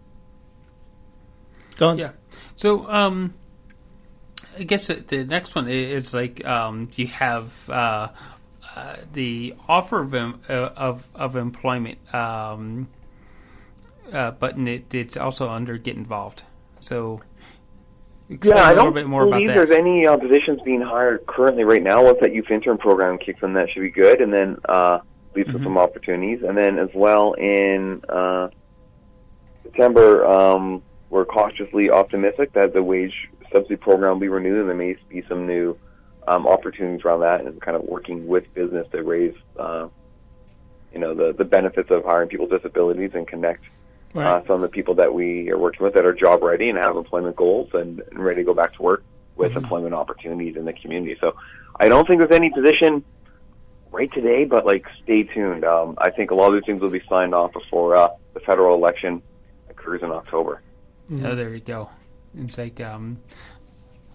Go on. Yeah. So um, I guess the next one is like um, you have uh, uh, the offer of uh, of, of employment um, uh, button. It, it's also under Get Involved. So explain yeah, I a little don't bit more about believe that. There's any uh, positions being hired currently right now. Once that youth intern program kicks in, that should be good, and then uh, leads mm-hmm. to some opportunities. And then as well in uh, September, um, we're cautiously optimistic that the wage subsidy program will be renewed, and there may be some new um, opportunities around that, and kind of working with business to raise, uh, you know, the the benefits of hiring people with disabilities and connect. Right. Uh, some of the people that we are working with that are job ready and have employment goals and, and ready to go back to work with mm-hmm. employment opportunities in the community. So I don't think there's any position right today, but like stay tuned. Um, I think a lot of these things will be signed off before uh, the federal election occurs in October. Mm-hmm. Oh, there you go. It's like um,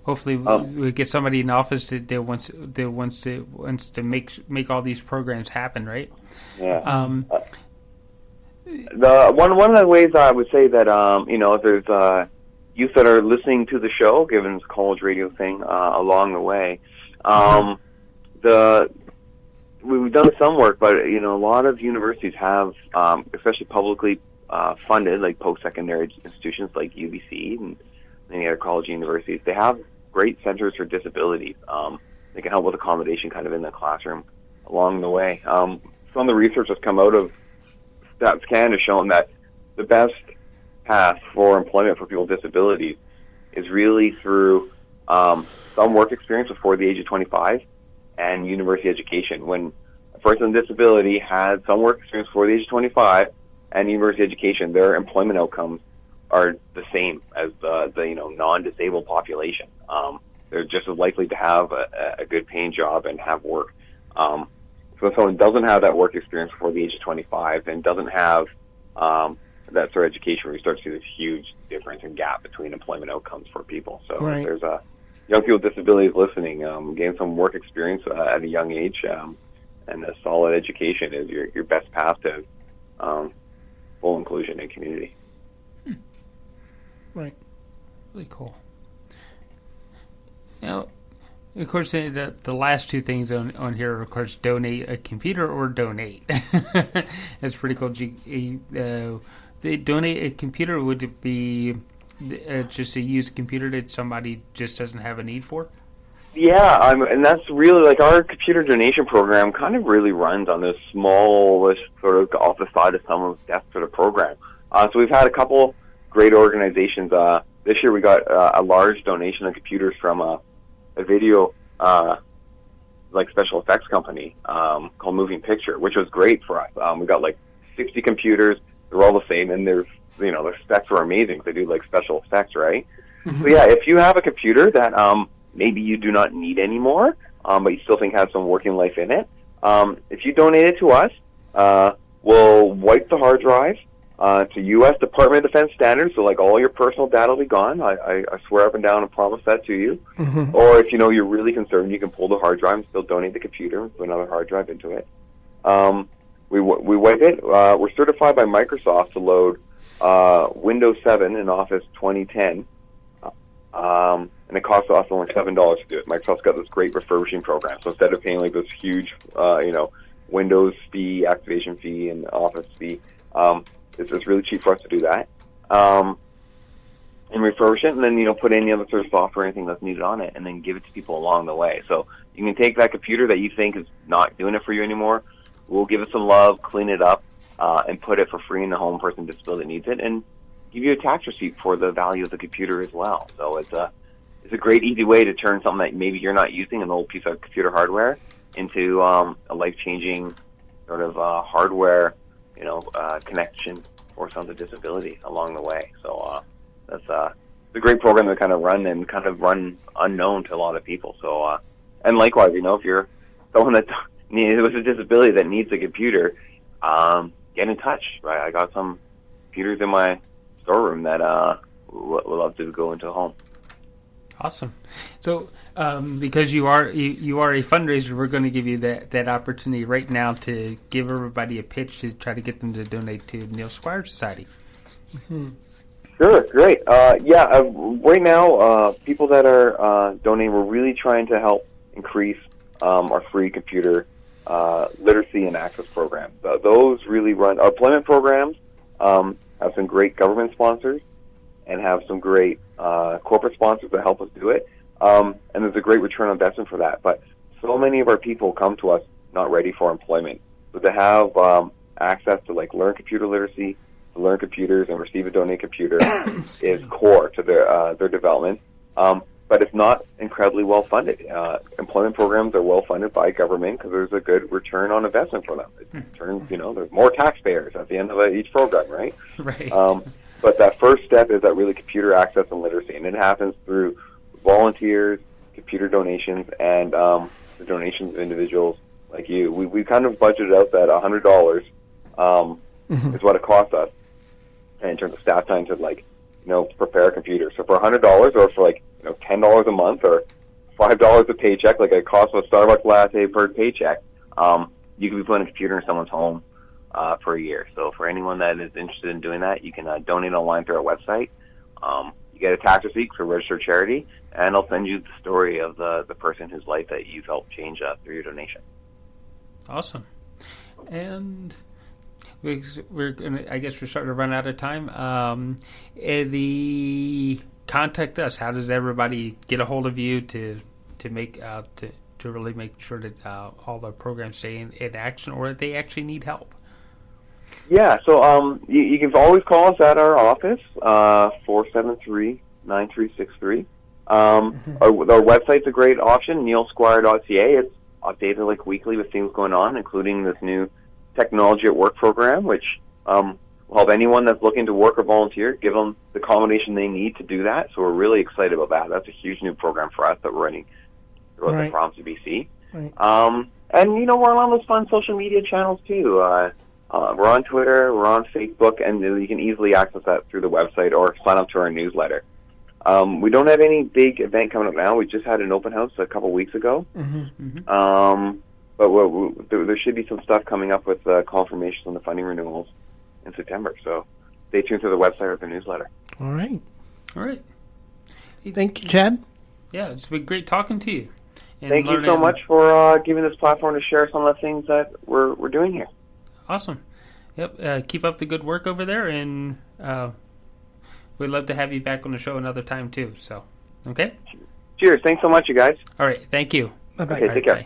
hopefully we, Um, we get somebody in office that, that wants that wants to wants to make make all these programs happen, right? Yeah. Um, uh, the one one of the ways I would say that um, you know, if there's uh, youth that are listening to the show, given it's a college radio thing uh, along the way, um, the we've done some work, but you know, a lot of universities have, um, especially publicly uh, funded, like post-secondary institutions like U B C and many other college universities. They have great centers for disabilities. Um, they can help with accommodation, kind of in the classroom along the way. Um, some of the research that's come out of Stats Canada has shown that the best path for employment for people with disabilities is really through um, some work experience before the age of twenty-five and university education. When a person with disability has some work experience before the age of twenty-five and university education, their employment outcomes are the same as the, the you know non-disabled population. Um, they're just as likely to have a, a good paying job and have work. Um, so if someone doesn't have that work experience before the age of twenty-five and doesn't have um, that sort of education, we start to see this huge difference and gap between employment outcomes for people. So Right. if there's a young people with disabilities listening, um, gain some work experience uh, at a young age, um, and a solid education is your, your best path to um, full inclusion in community. Right. Really cool. Now, of course, the, the the last two things on, on here are, of course, donate a computer or donate. That's pretty cool. You, uh, they donate a computer, would it be uh, just a used computer that somebody just doesn't have a need for? Yeah, um, and that's really, like, our computer donation program kind of really runs on this small, sort of off the side of someone's desk sort of program. Uh, so we've had a couple great organizations. Uh, this year we got uh, a large donation of computers from a, a video, uh, like, special effects company um, called Moving Picture, which was great for us. Um, we got, like, sixty computers. They're all the same, and their, you know, their specs were amazing. They do, like, special effects, right? Mm-hmm. So, yeah, if you have a computer that um, maybe you do not need anymore, um, but you still think has some working life in it, um, if you donate it to us, uh, we'll wipe the hard drive uh, to U S Department of Defense standards, so like all your personal data will be gone. I, I, I swear up and down and promise that to you. Mm-hmm. Or if you know you're really concerned, you can pull the hard drive and still donate the computer and put another hard drive into it. Um, we we wipe it. Uh, we're certified by Microsoft to load uh, Windows seven in Office twenty ten. Um, and it costs us only seven dollars to do it. Microsoft's got this great refurbishing program. So instead of paying like this huge, uh, you know, Windows fee, activation fee, and Office fee, um, it's, it's really cheap for us to do that. Um, and refurbish it, and then, you know, put any other sort of software or anything that's needed on it, and then give it to people along the way. So you can take that computer that you think is not doing it for you anymore. We'll give it some love, clean it up, uh, and put it for free in the home person with disability that needs it, and give you a tax receipt for the value of the computer as well. So it's a it's a great, easy way to turn something that maybe you're not using, an old piece of computer hardware, into um, a life-changing sort of uh, hardware, you know, uh, connection for someone with disability along the way. So uh, that's uh, it's a great program to kind of run and kind of run unknown to a lot of people. So uh, and likewise, you know, if you're someone that needs, with a disability that needs a computer, um, get in touch. Right, I got some computers in my storeroom that uh would love to go into a home. Awesome. So um, because you are you, you are a fundraiser, we're going to give you that, that opportunity right now to give everybody a pitch to try to get them to donate to Neil Squire Society. Mm-hmm. Sure, great. Uh, yeah, uh, right now, uh, people that are uh, donating, we're really trying to help increase um, our free computer uh, literacy and access programs. Uh, those really run our employment programs. Um, have some great government sponsors and have some great uh, corporate sponsors that help us do it. Um, and there's a great return on investment for that. But so many of our people come to us not ready for employment. So to have um, access to, like, learn computer literacy, to learn computers and receive a donated computer is core to their, uh, their development. Um, but it's not incredibly well funded. Uh, employment programs are well funded by government because there's a good return on investment for them. It turns, you know, there's more taxpayers at the end of each program, right? Right. Um, but that first step is that really computer access and literacy, and it happens through volunteers, computer donations, and um, the donations of individuals like you. We we kind of budgeted out that one hundred dollars um, mm-hmm. is what it costs us, and in terms of staff time to, like, you know, prepare a computer. So for one hundred dollars or for like, you know, ten dollars a month or five dollars a paycheck, like it costs a Starbucks latte per paycheck, um, you can be putting a computer in someone's home uh, for a year. So for anyone that is interested in doing that, you can uh, donate online through our website. Um, you get a tax receipt for registered charity, and I'll send you the story of the, the person whose life that you've helped change uh, through your donation. Awesome. And we, we're gonna, I guess we're starting to run out of time. Um, eh, the contact us. How does everybody get a hold of you to to make uh, to to really make sure that uh, all the programs stay in, in action, or that they actually need help? Yeah, so um, you, you can always call us at our office, uh, four seven three, nine three six three. Um, mm-hmm. our, our website's a great option, neil squire dot c a. It's updated like weekly with things going on, including this new Technology at Work program, which um, will help anyone that's looking to work or volunteer, give them the accommodation they need to do that. So we're really excited about that. That's a huge new program for us that we're running throughout right. the province of B C. Right. Um, and, you know, we're on those fun social media channels, too. Uh, uh, we're on Twitter, we're on Facebook, and you can easily access that through the website or sign up to our newsletter. Um, we don't have any big event coming up now. We just had an open house a couple weeks ago. Mm-hmm. Mm-hmm. Um, but we're, we're, there, there should be some stuff coming up with uh, confirmations on the funding renewals in September. So stay tuned to the website or the newsletter. All right. All right. Thank you, Chad. Yeah, it's been great talking to you. And Thank you so much for uh, giving this platform to share some of the things that we're we're doing here. Awesome. Yep. Uh, keep up the good work over there, and uh, we'd love to have you back on the show another time too. So, okay. Cheers. Thanks so much, you guys. All right. Thank you. Bye bye. Okay. Take care. Bye.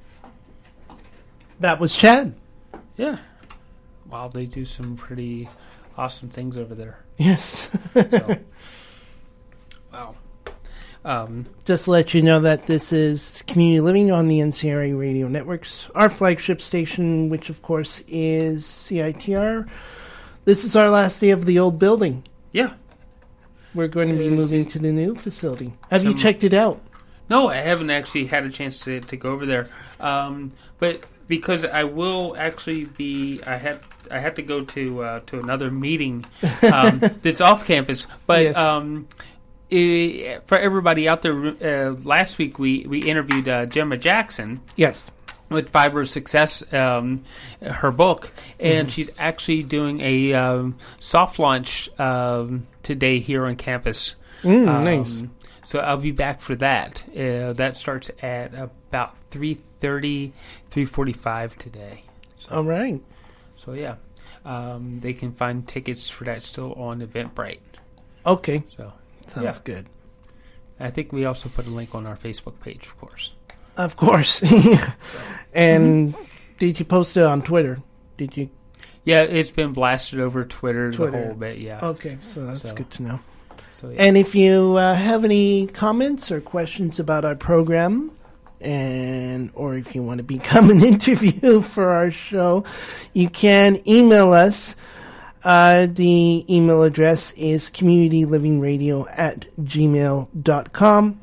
That was Chad. Yeah. Wow, they do some pretty awesome things over there. Yes. So, wow. Um, Just to let you know that this is Community Living on the N C R A Radio Networks, our flagship station, which of course is C I T R. This is our last day of the old building. Yeah. We're going to be Is moving it- to the new facility. Have Some- you checked it out? No, I haven't actually had a chance to, to go over there. Um, but because I will actually be, I had I had to go to uh, to another meeting um, that's off campus. But Yes. um, eh, for everybody out there, uh, last week we we interviewed uh, Gemma Jackson. Yes. With Fiber Success, um, her book, and Mhm. she's actually doing a um, soft launch um, today here on campus. Mm, Um, nice. So I'll be back for that. Uh, that starts at about three thirty, three forty-five today. So, All right. So yeah, um, they can find tickets for that still on Eventbrite. Okay. So Sounds yeah. good. I think we also put a link on our Facebook page, of course. Of course. And did you post it on Twitter? Did you? Yeah, it's been blasted over Twitter, Twitter. the whole bit. Yeah. Okay, so that's So- good to know. So, yeah. And if you uh, have any comments or questions about our program, and or if you want to become an interview for our show, you can email us. Uh, the email address is communitylivingradio at gmail dot com.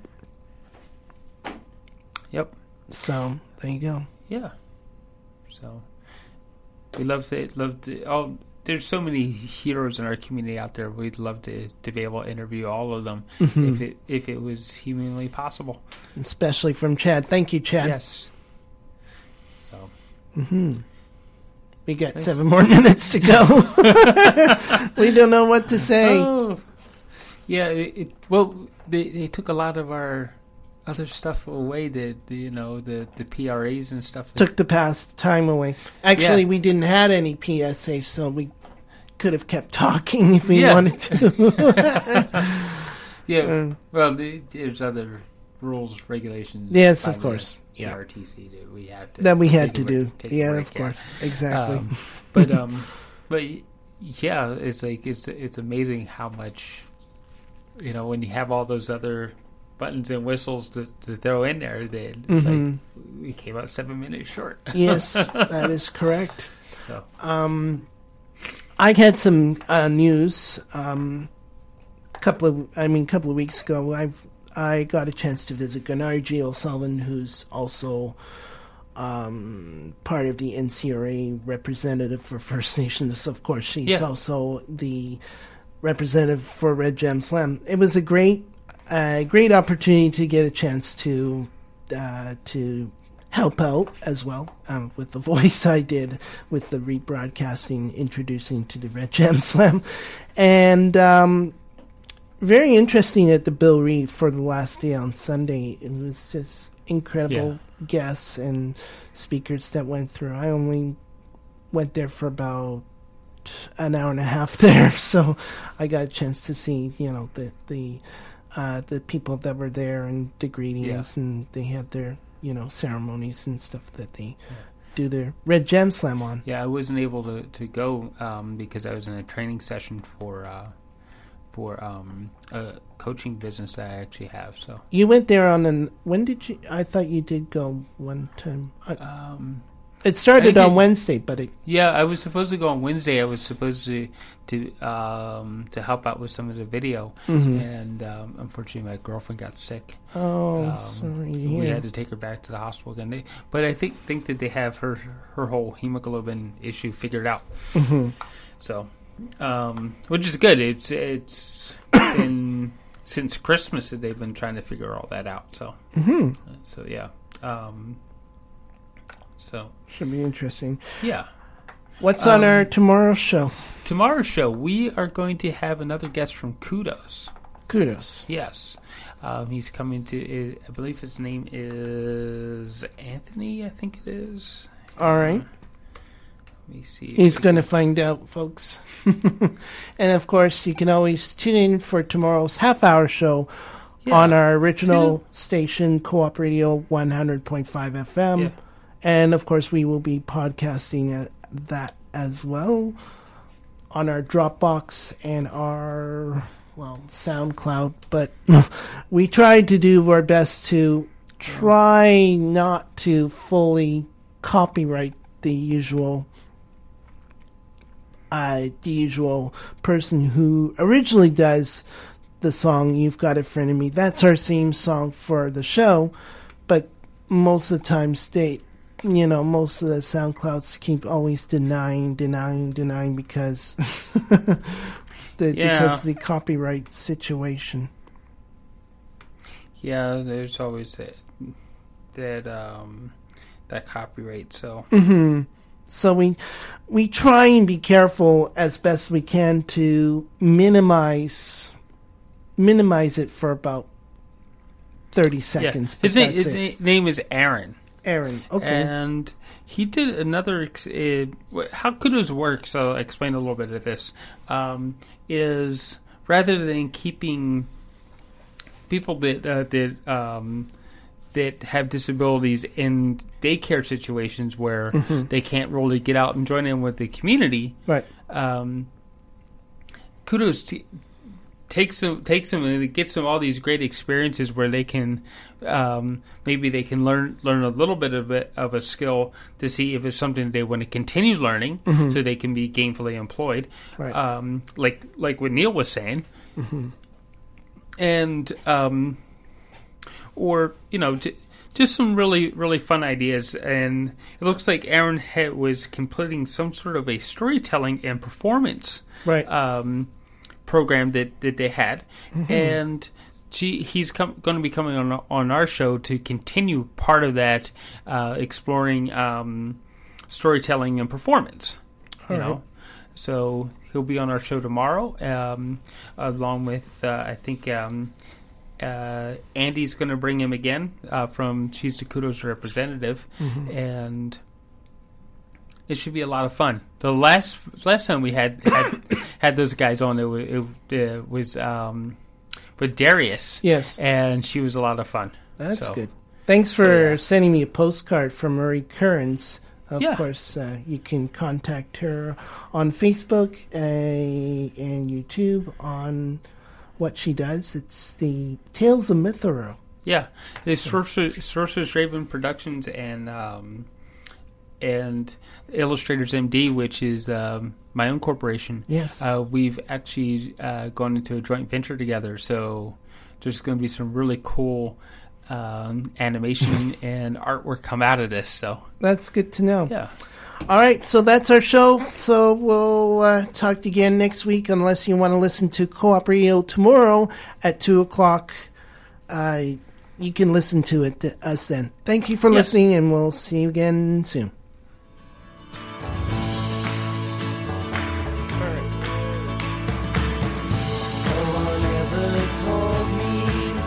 Yep. So there you go. Yeah. So we love to love to. Oh, there's so many heroes in our community out there. We'd love to, to be able to interview all of them Mhm. if it if it was humanly possible. Especially from Chad. Thank you, Chad. Yes. So. hmm We got seven more minutes to go. We don't know what to say. Oh. Yeah. It, it, well, they they took a lot of our other stuff away. The, the you know the, the P R As and stuff. Took the past time away. Actually, Yeah. we didn't have any P S A, so we could have kept talking if we Yeah. wanted to. Yeah. Um, well, the, there's other rules, regulations. Yes, by of the course. C Yeah. R T C that we had to That we had take to a do. break- take a Yeah, break, of course. Exactly. Um, but um, but y- yeah, it's like it's it's amazing how much, you know, when you have all those other buttons and whistles to, to throw in there, then it's Mhm. like we came out seven minutes short. Yes, that is correct. So. Um, I had some uh, news. Um, couple of, I mean, couple of weeks ago, I've I got a chance to visit Gunnar G. O'Sullivan, who's also um, part of the N C R A representative for First Nations. Of course, she's Yeah. also the representative for Red Jam Slam. It was a great, uh, great opportunity to get a chance to uh, to help out as well um, with the voice I did with the rebroadcasting, introducing to the Red Jam Slam, and um, very interesting at the Bill Reed for the last day on Sunday. It was just incredible yeah. guests and speakers that went through. I only went there for about an hour and a half there, so I got a chance to see, you know, the the uh, the people that were there and the greetings, yeah. and they had their, you know, ceremonies and stuff that they yeah. do their Red Jam Slam on. Yeah, I wasn't able to to go um, because I was in a training session for uh, for um, a coaching business that I actually have. So you went there on an when did you? I thought you did go one time. I, um. It started on it, Wednesday, but it... Yeah, I was supposed to go on Wednesday. I was supposed to to um, to help out with some of the video, mm-hmm. and um, unfortunately, my girlfriend got sick. Oh, um, sorry. We yeah. had to take her back to the hospital again. They, but I think think that they have her her whole hemoglobin issue figured out. Mm-hmm. So, um, which is good. It's it's been since Christmas that they've been trying to figure all that out. So, mm-hmm. so yeah. Um, So should be interesting. Yeah. What's um, on our tomorrow's show? Tomorrow's show, we are going to have another guest from Kudos. Kudos. Yes. Um, he's coming to, I believe his name is Anthony, I think it is. All right. Let me see. He's going to find out, folks. And, of course, you can always tune in for tomorrow's half-hour show yeah. on our original yeah. station, Co-op Radio one hundred point five F M. Yeah. And, of course, we will be podcasting at that as well on our Dropbox and our, well, SoundCloud. But we tried to do our best to try not to fully copyright the usual uh, the usual person who originally does the song You've Got a Friend in Me. That's our theme song for the show. But most of the time, they... You know, most of the SoundClouds keep always denying, denying, denying because the, yeah. because of the copyright situation. Yeah, there's always that that um, that copyright. So, mm-hmm. so we we try and be careful as best we can to minimize minimize it for about thirty seconds. Yeah. His, name, his it. name is Aaron. Aaron, okay. And he did another... Uh, how Kudos works, so I'll explain a little bit of this, um, is rather than keeping people that uh, that um, that have disabilities in daycare situations where mm-hmm. they can't really get out and join in with the community, right? Um, Kudos t- takes them, takes them, and it gets them all these great experiences where they can... Um, maybe they can learn learn a little bit of a, of a skill to see if it's something they want to continue learning, mm-hmm. so they can be gainfully employed, right. um, like like what Neil was saying, mm-hmm. and um, or you know j- just some really really fun ideas. And it looks like Aaron had, was completing some sort of a storytelling and performance right. um, program that, that they had, mm-hmm. and. She, he's com- going to be coming on on our show to continue part of that, uh, exploring um, storytelling and performance. All you right. know, so he'll be on our show tomorrow, um, along with uh, I think um, uh, Andy's going to bring him again uh, from she's the Kudos representative, mm-hmm. and it should be a lot of fun. The last last time we had had, had those guys on, it, it, it was. Um, with Darius. Yes. And she was a lot of fun. That's so. good. Thanks for so, yeah. sending me a postcard from Marie Currens. Of yeah. course, uh, you can contact her on Facebook uh, and YouTube on what she does. It's the Tales of Mythoro. Yeah. It's so. Sorcer- Sorcerer's Raven Productions and um, and Illustrators M D, which is... Um, my own corporation. Yes. Uh, we've actually uh, gone into a joint venture together, so there's going to be some really cool um, animation and artwork come out of this. So That's good to know. yeah. All right, so that's our show. So we'll uh, talk to you again next week, unless you want to listen to Co-op Radio tomorrow at two o'clock. Uh, you can listen to it to us then. Thank you for Yep. listening, and we'll see you again soon. No one ever told me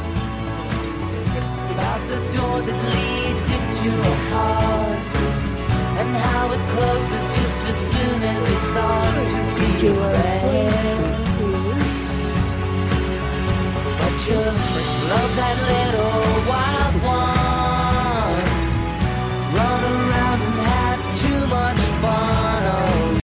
about the door that leads into a heart, and how it closes just as soon as you start to breathe.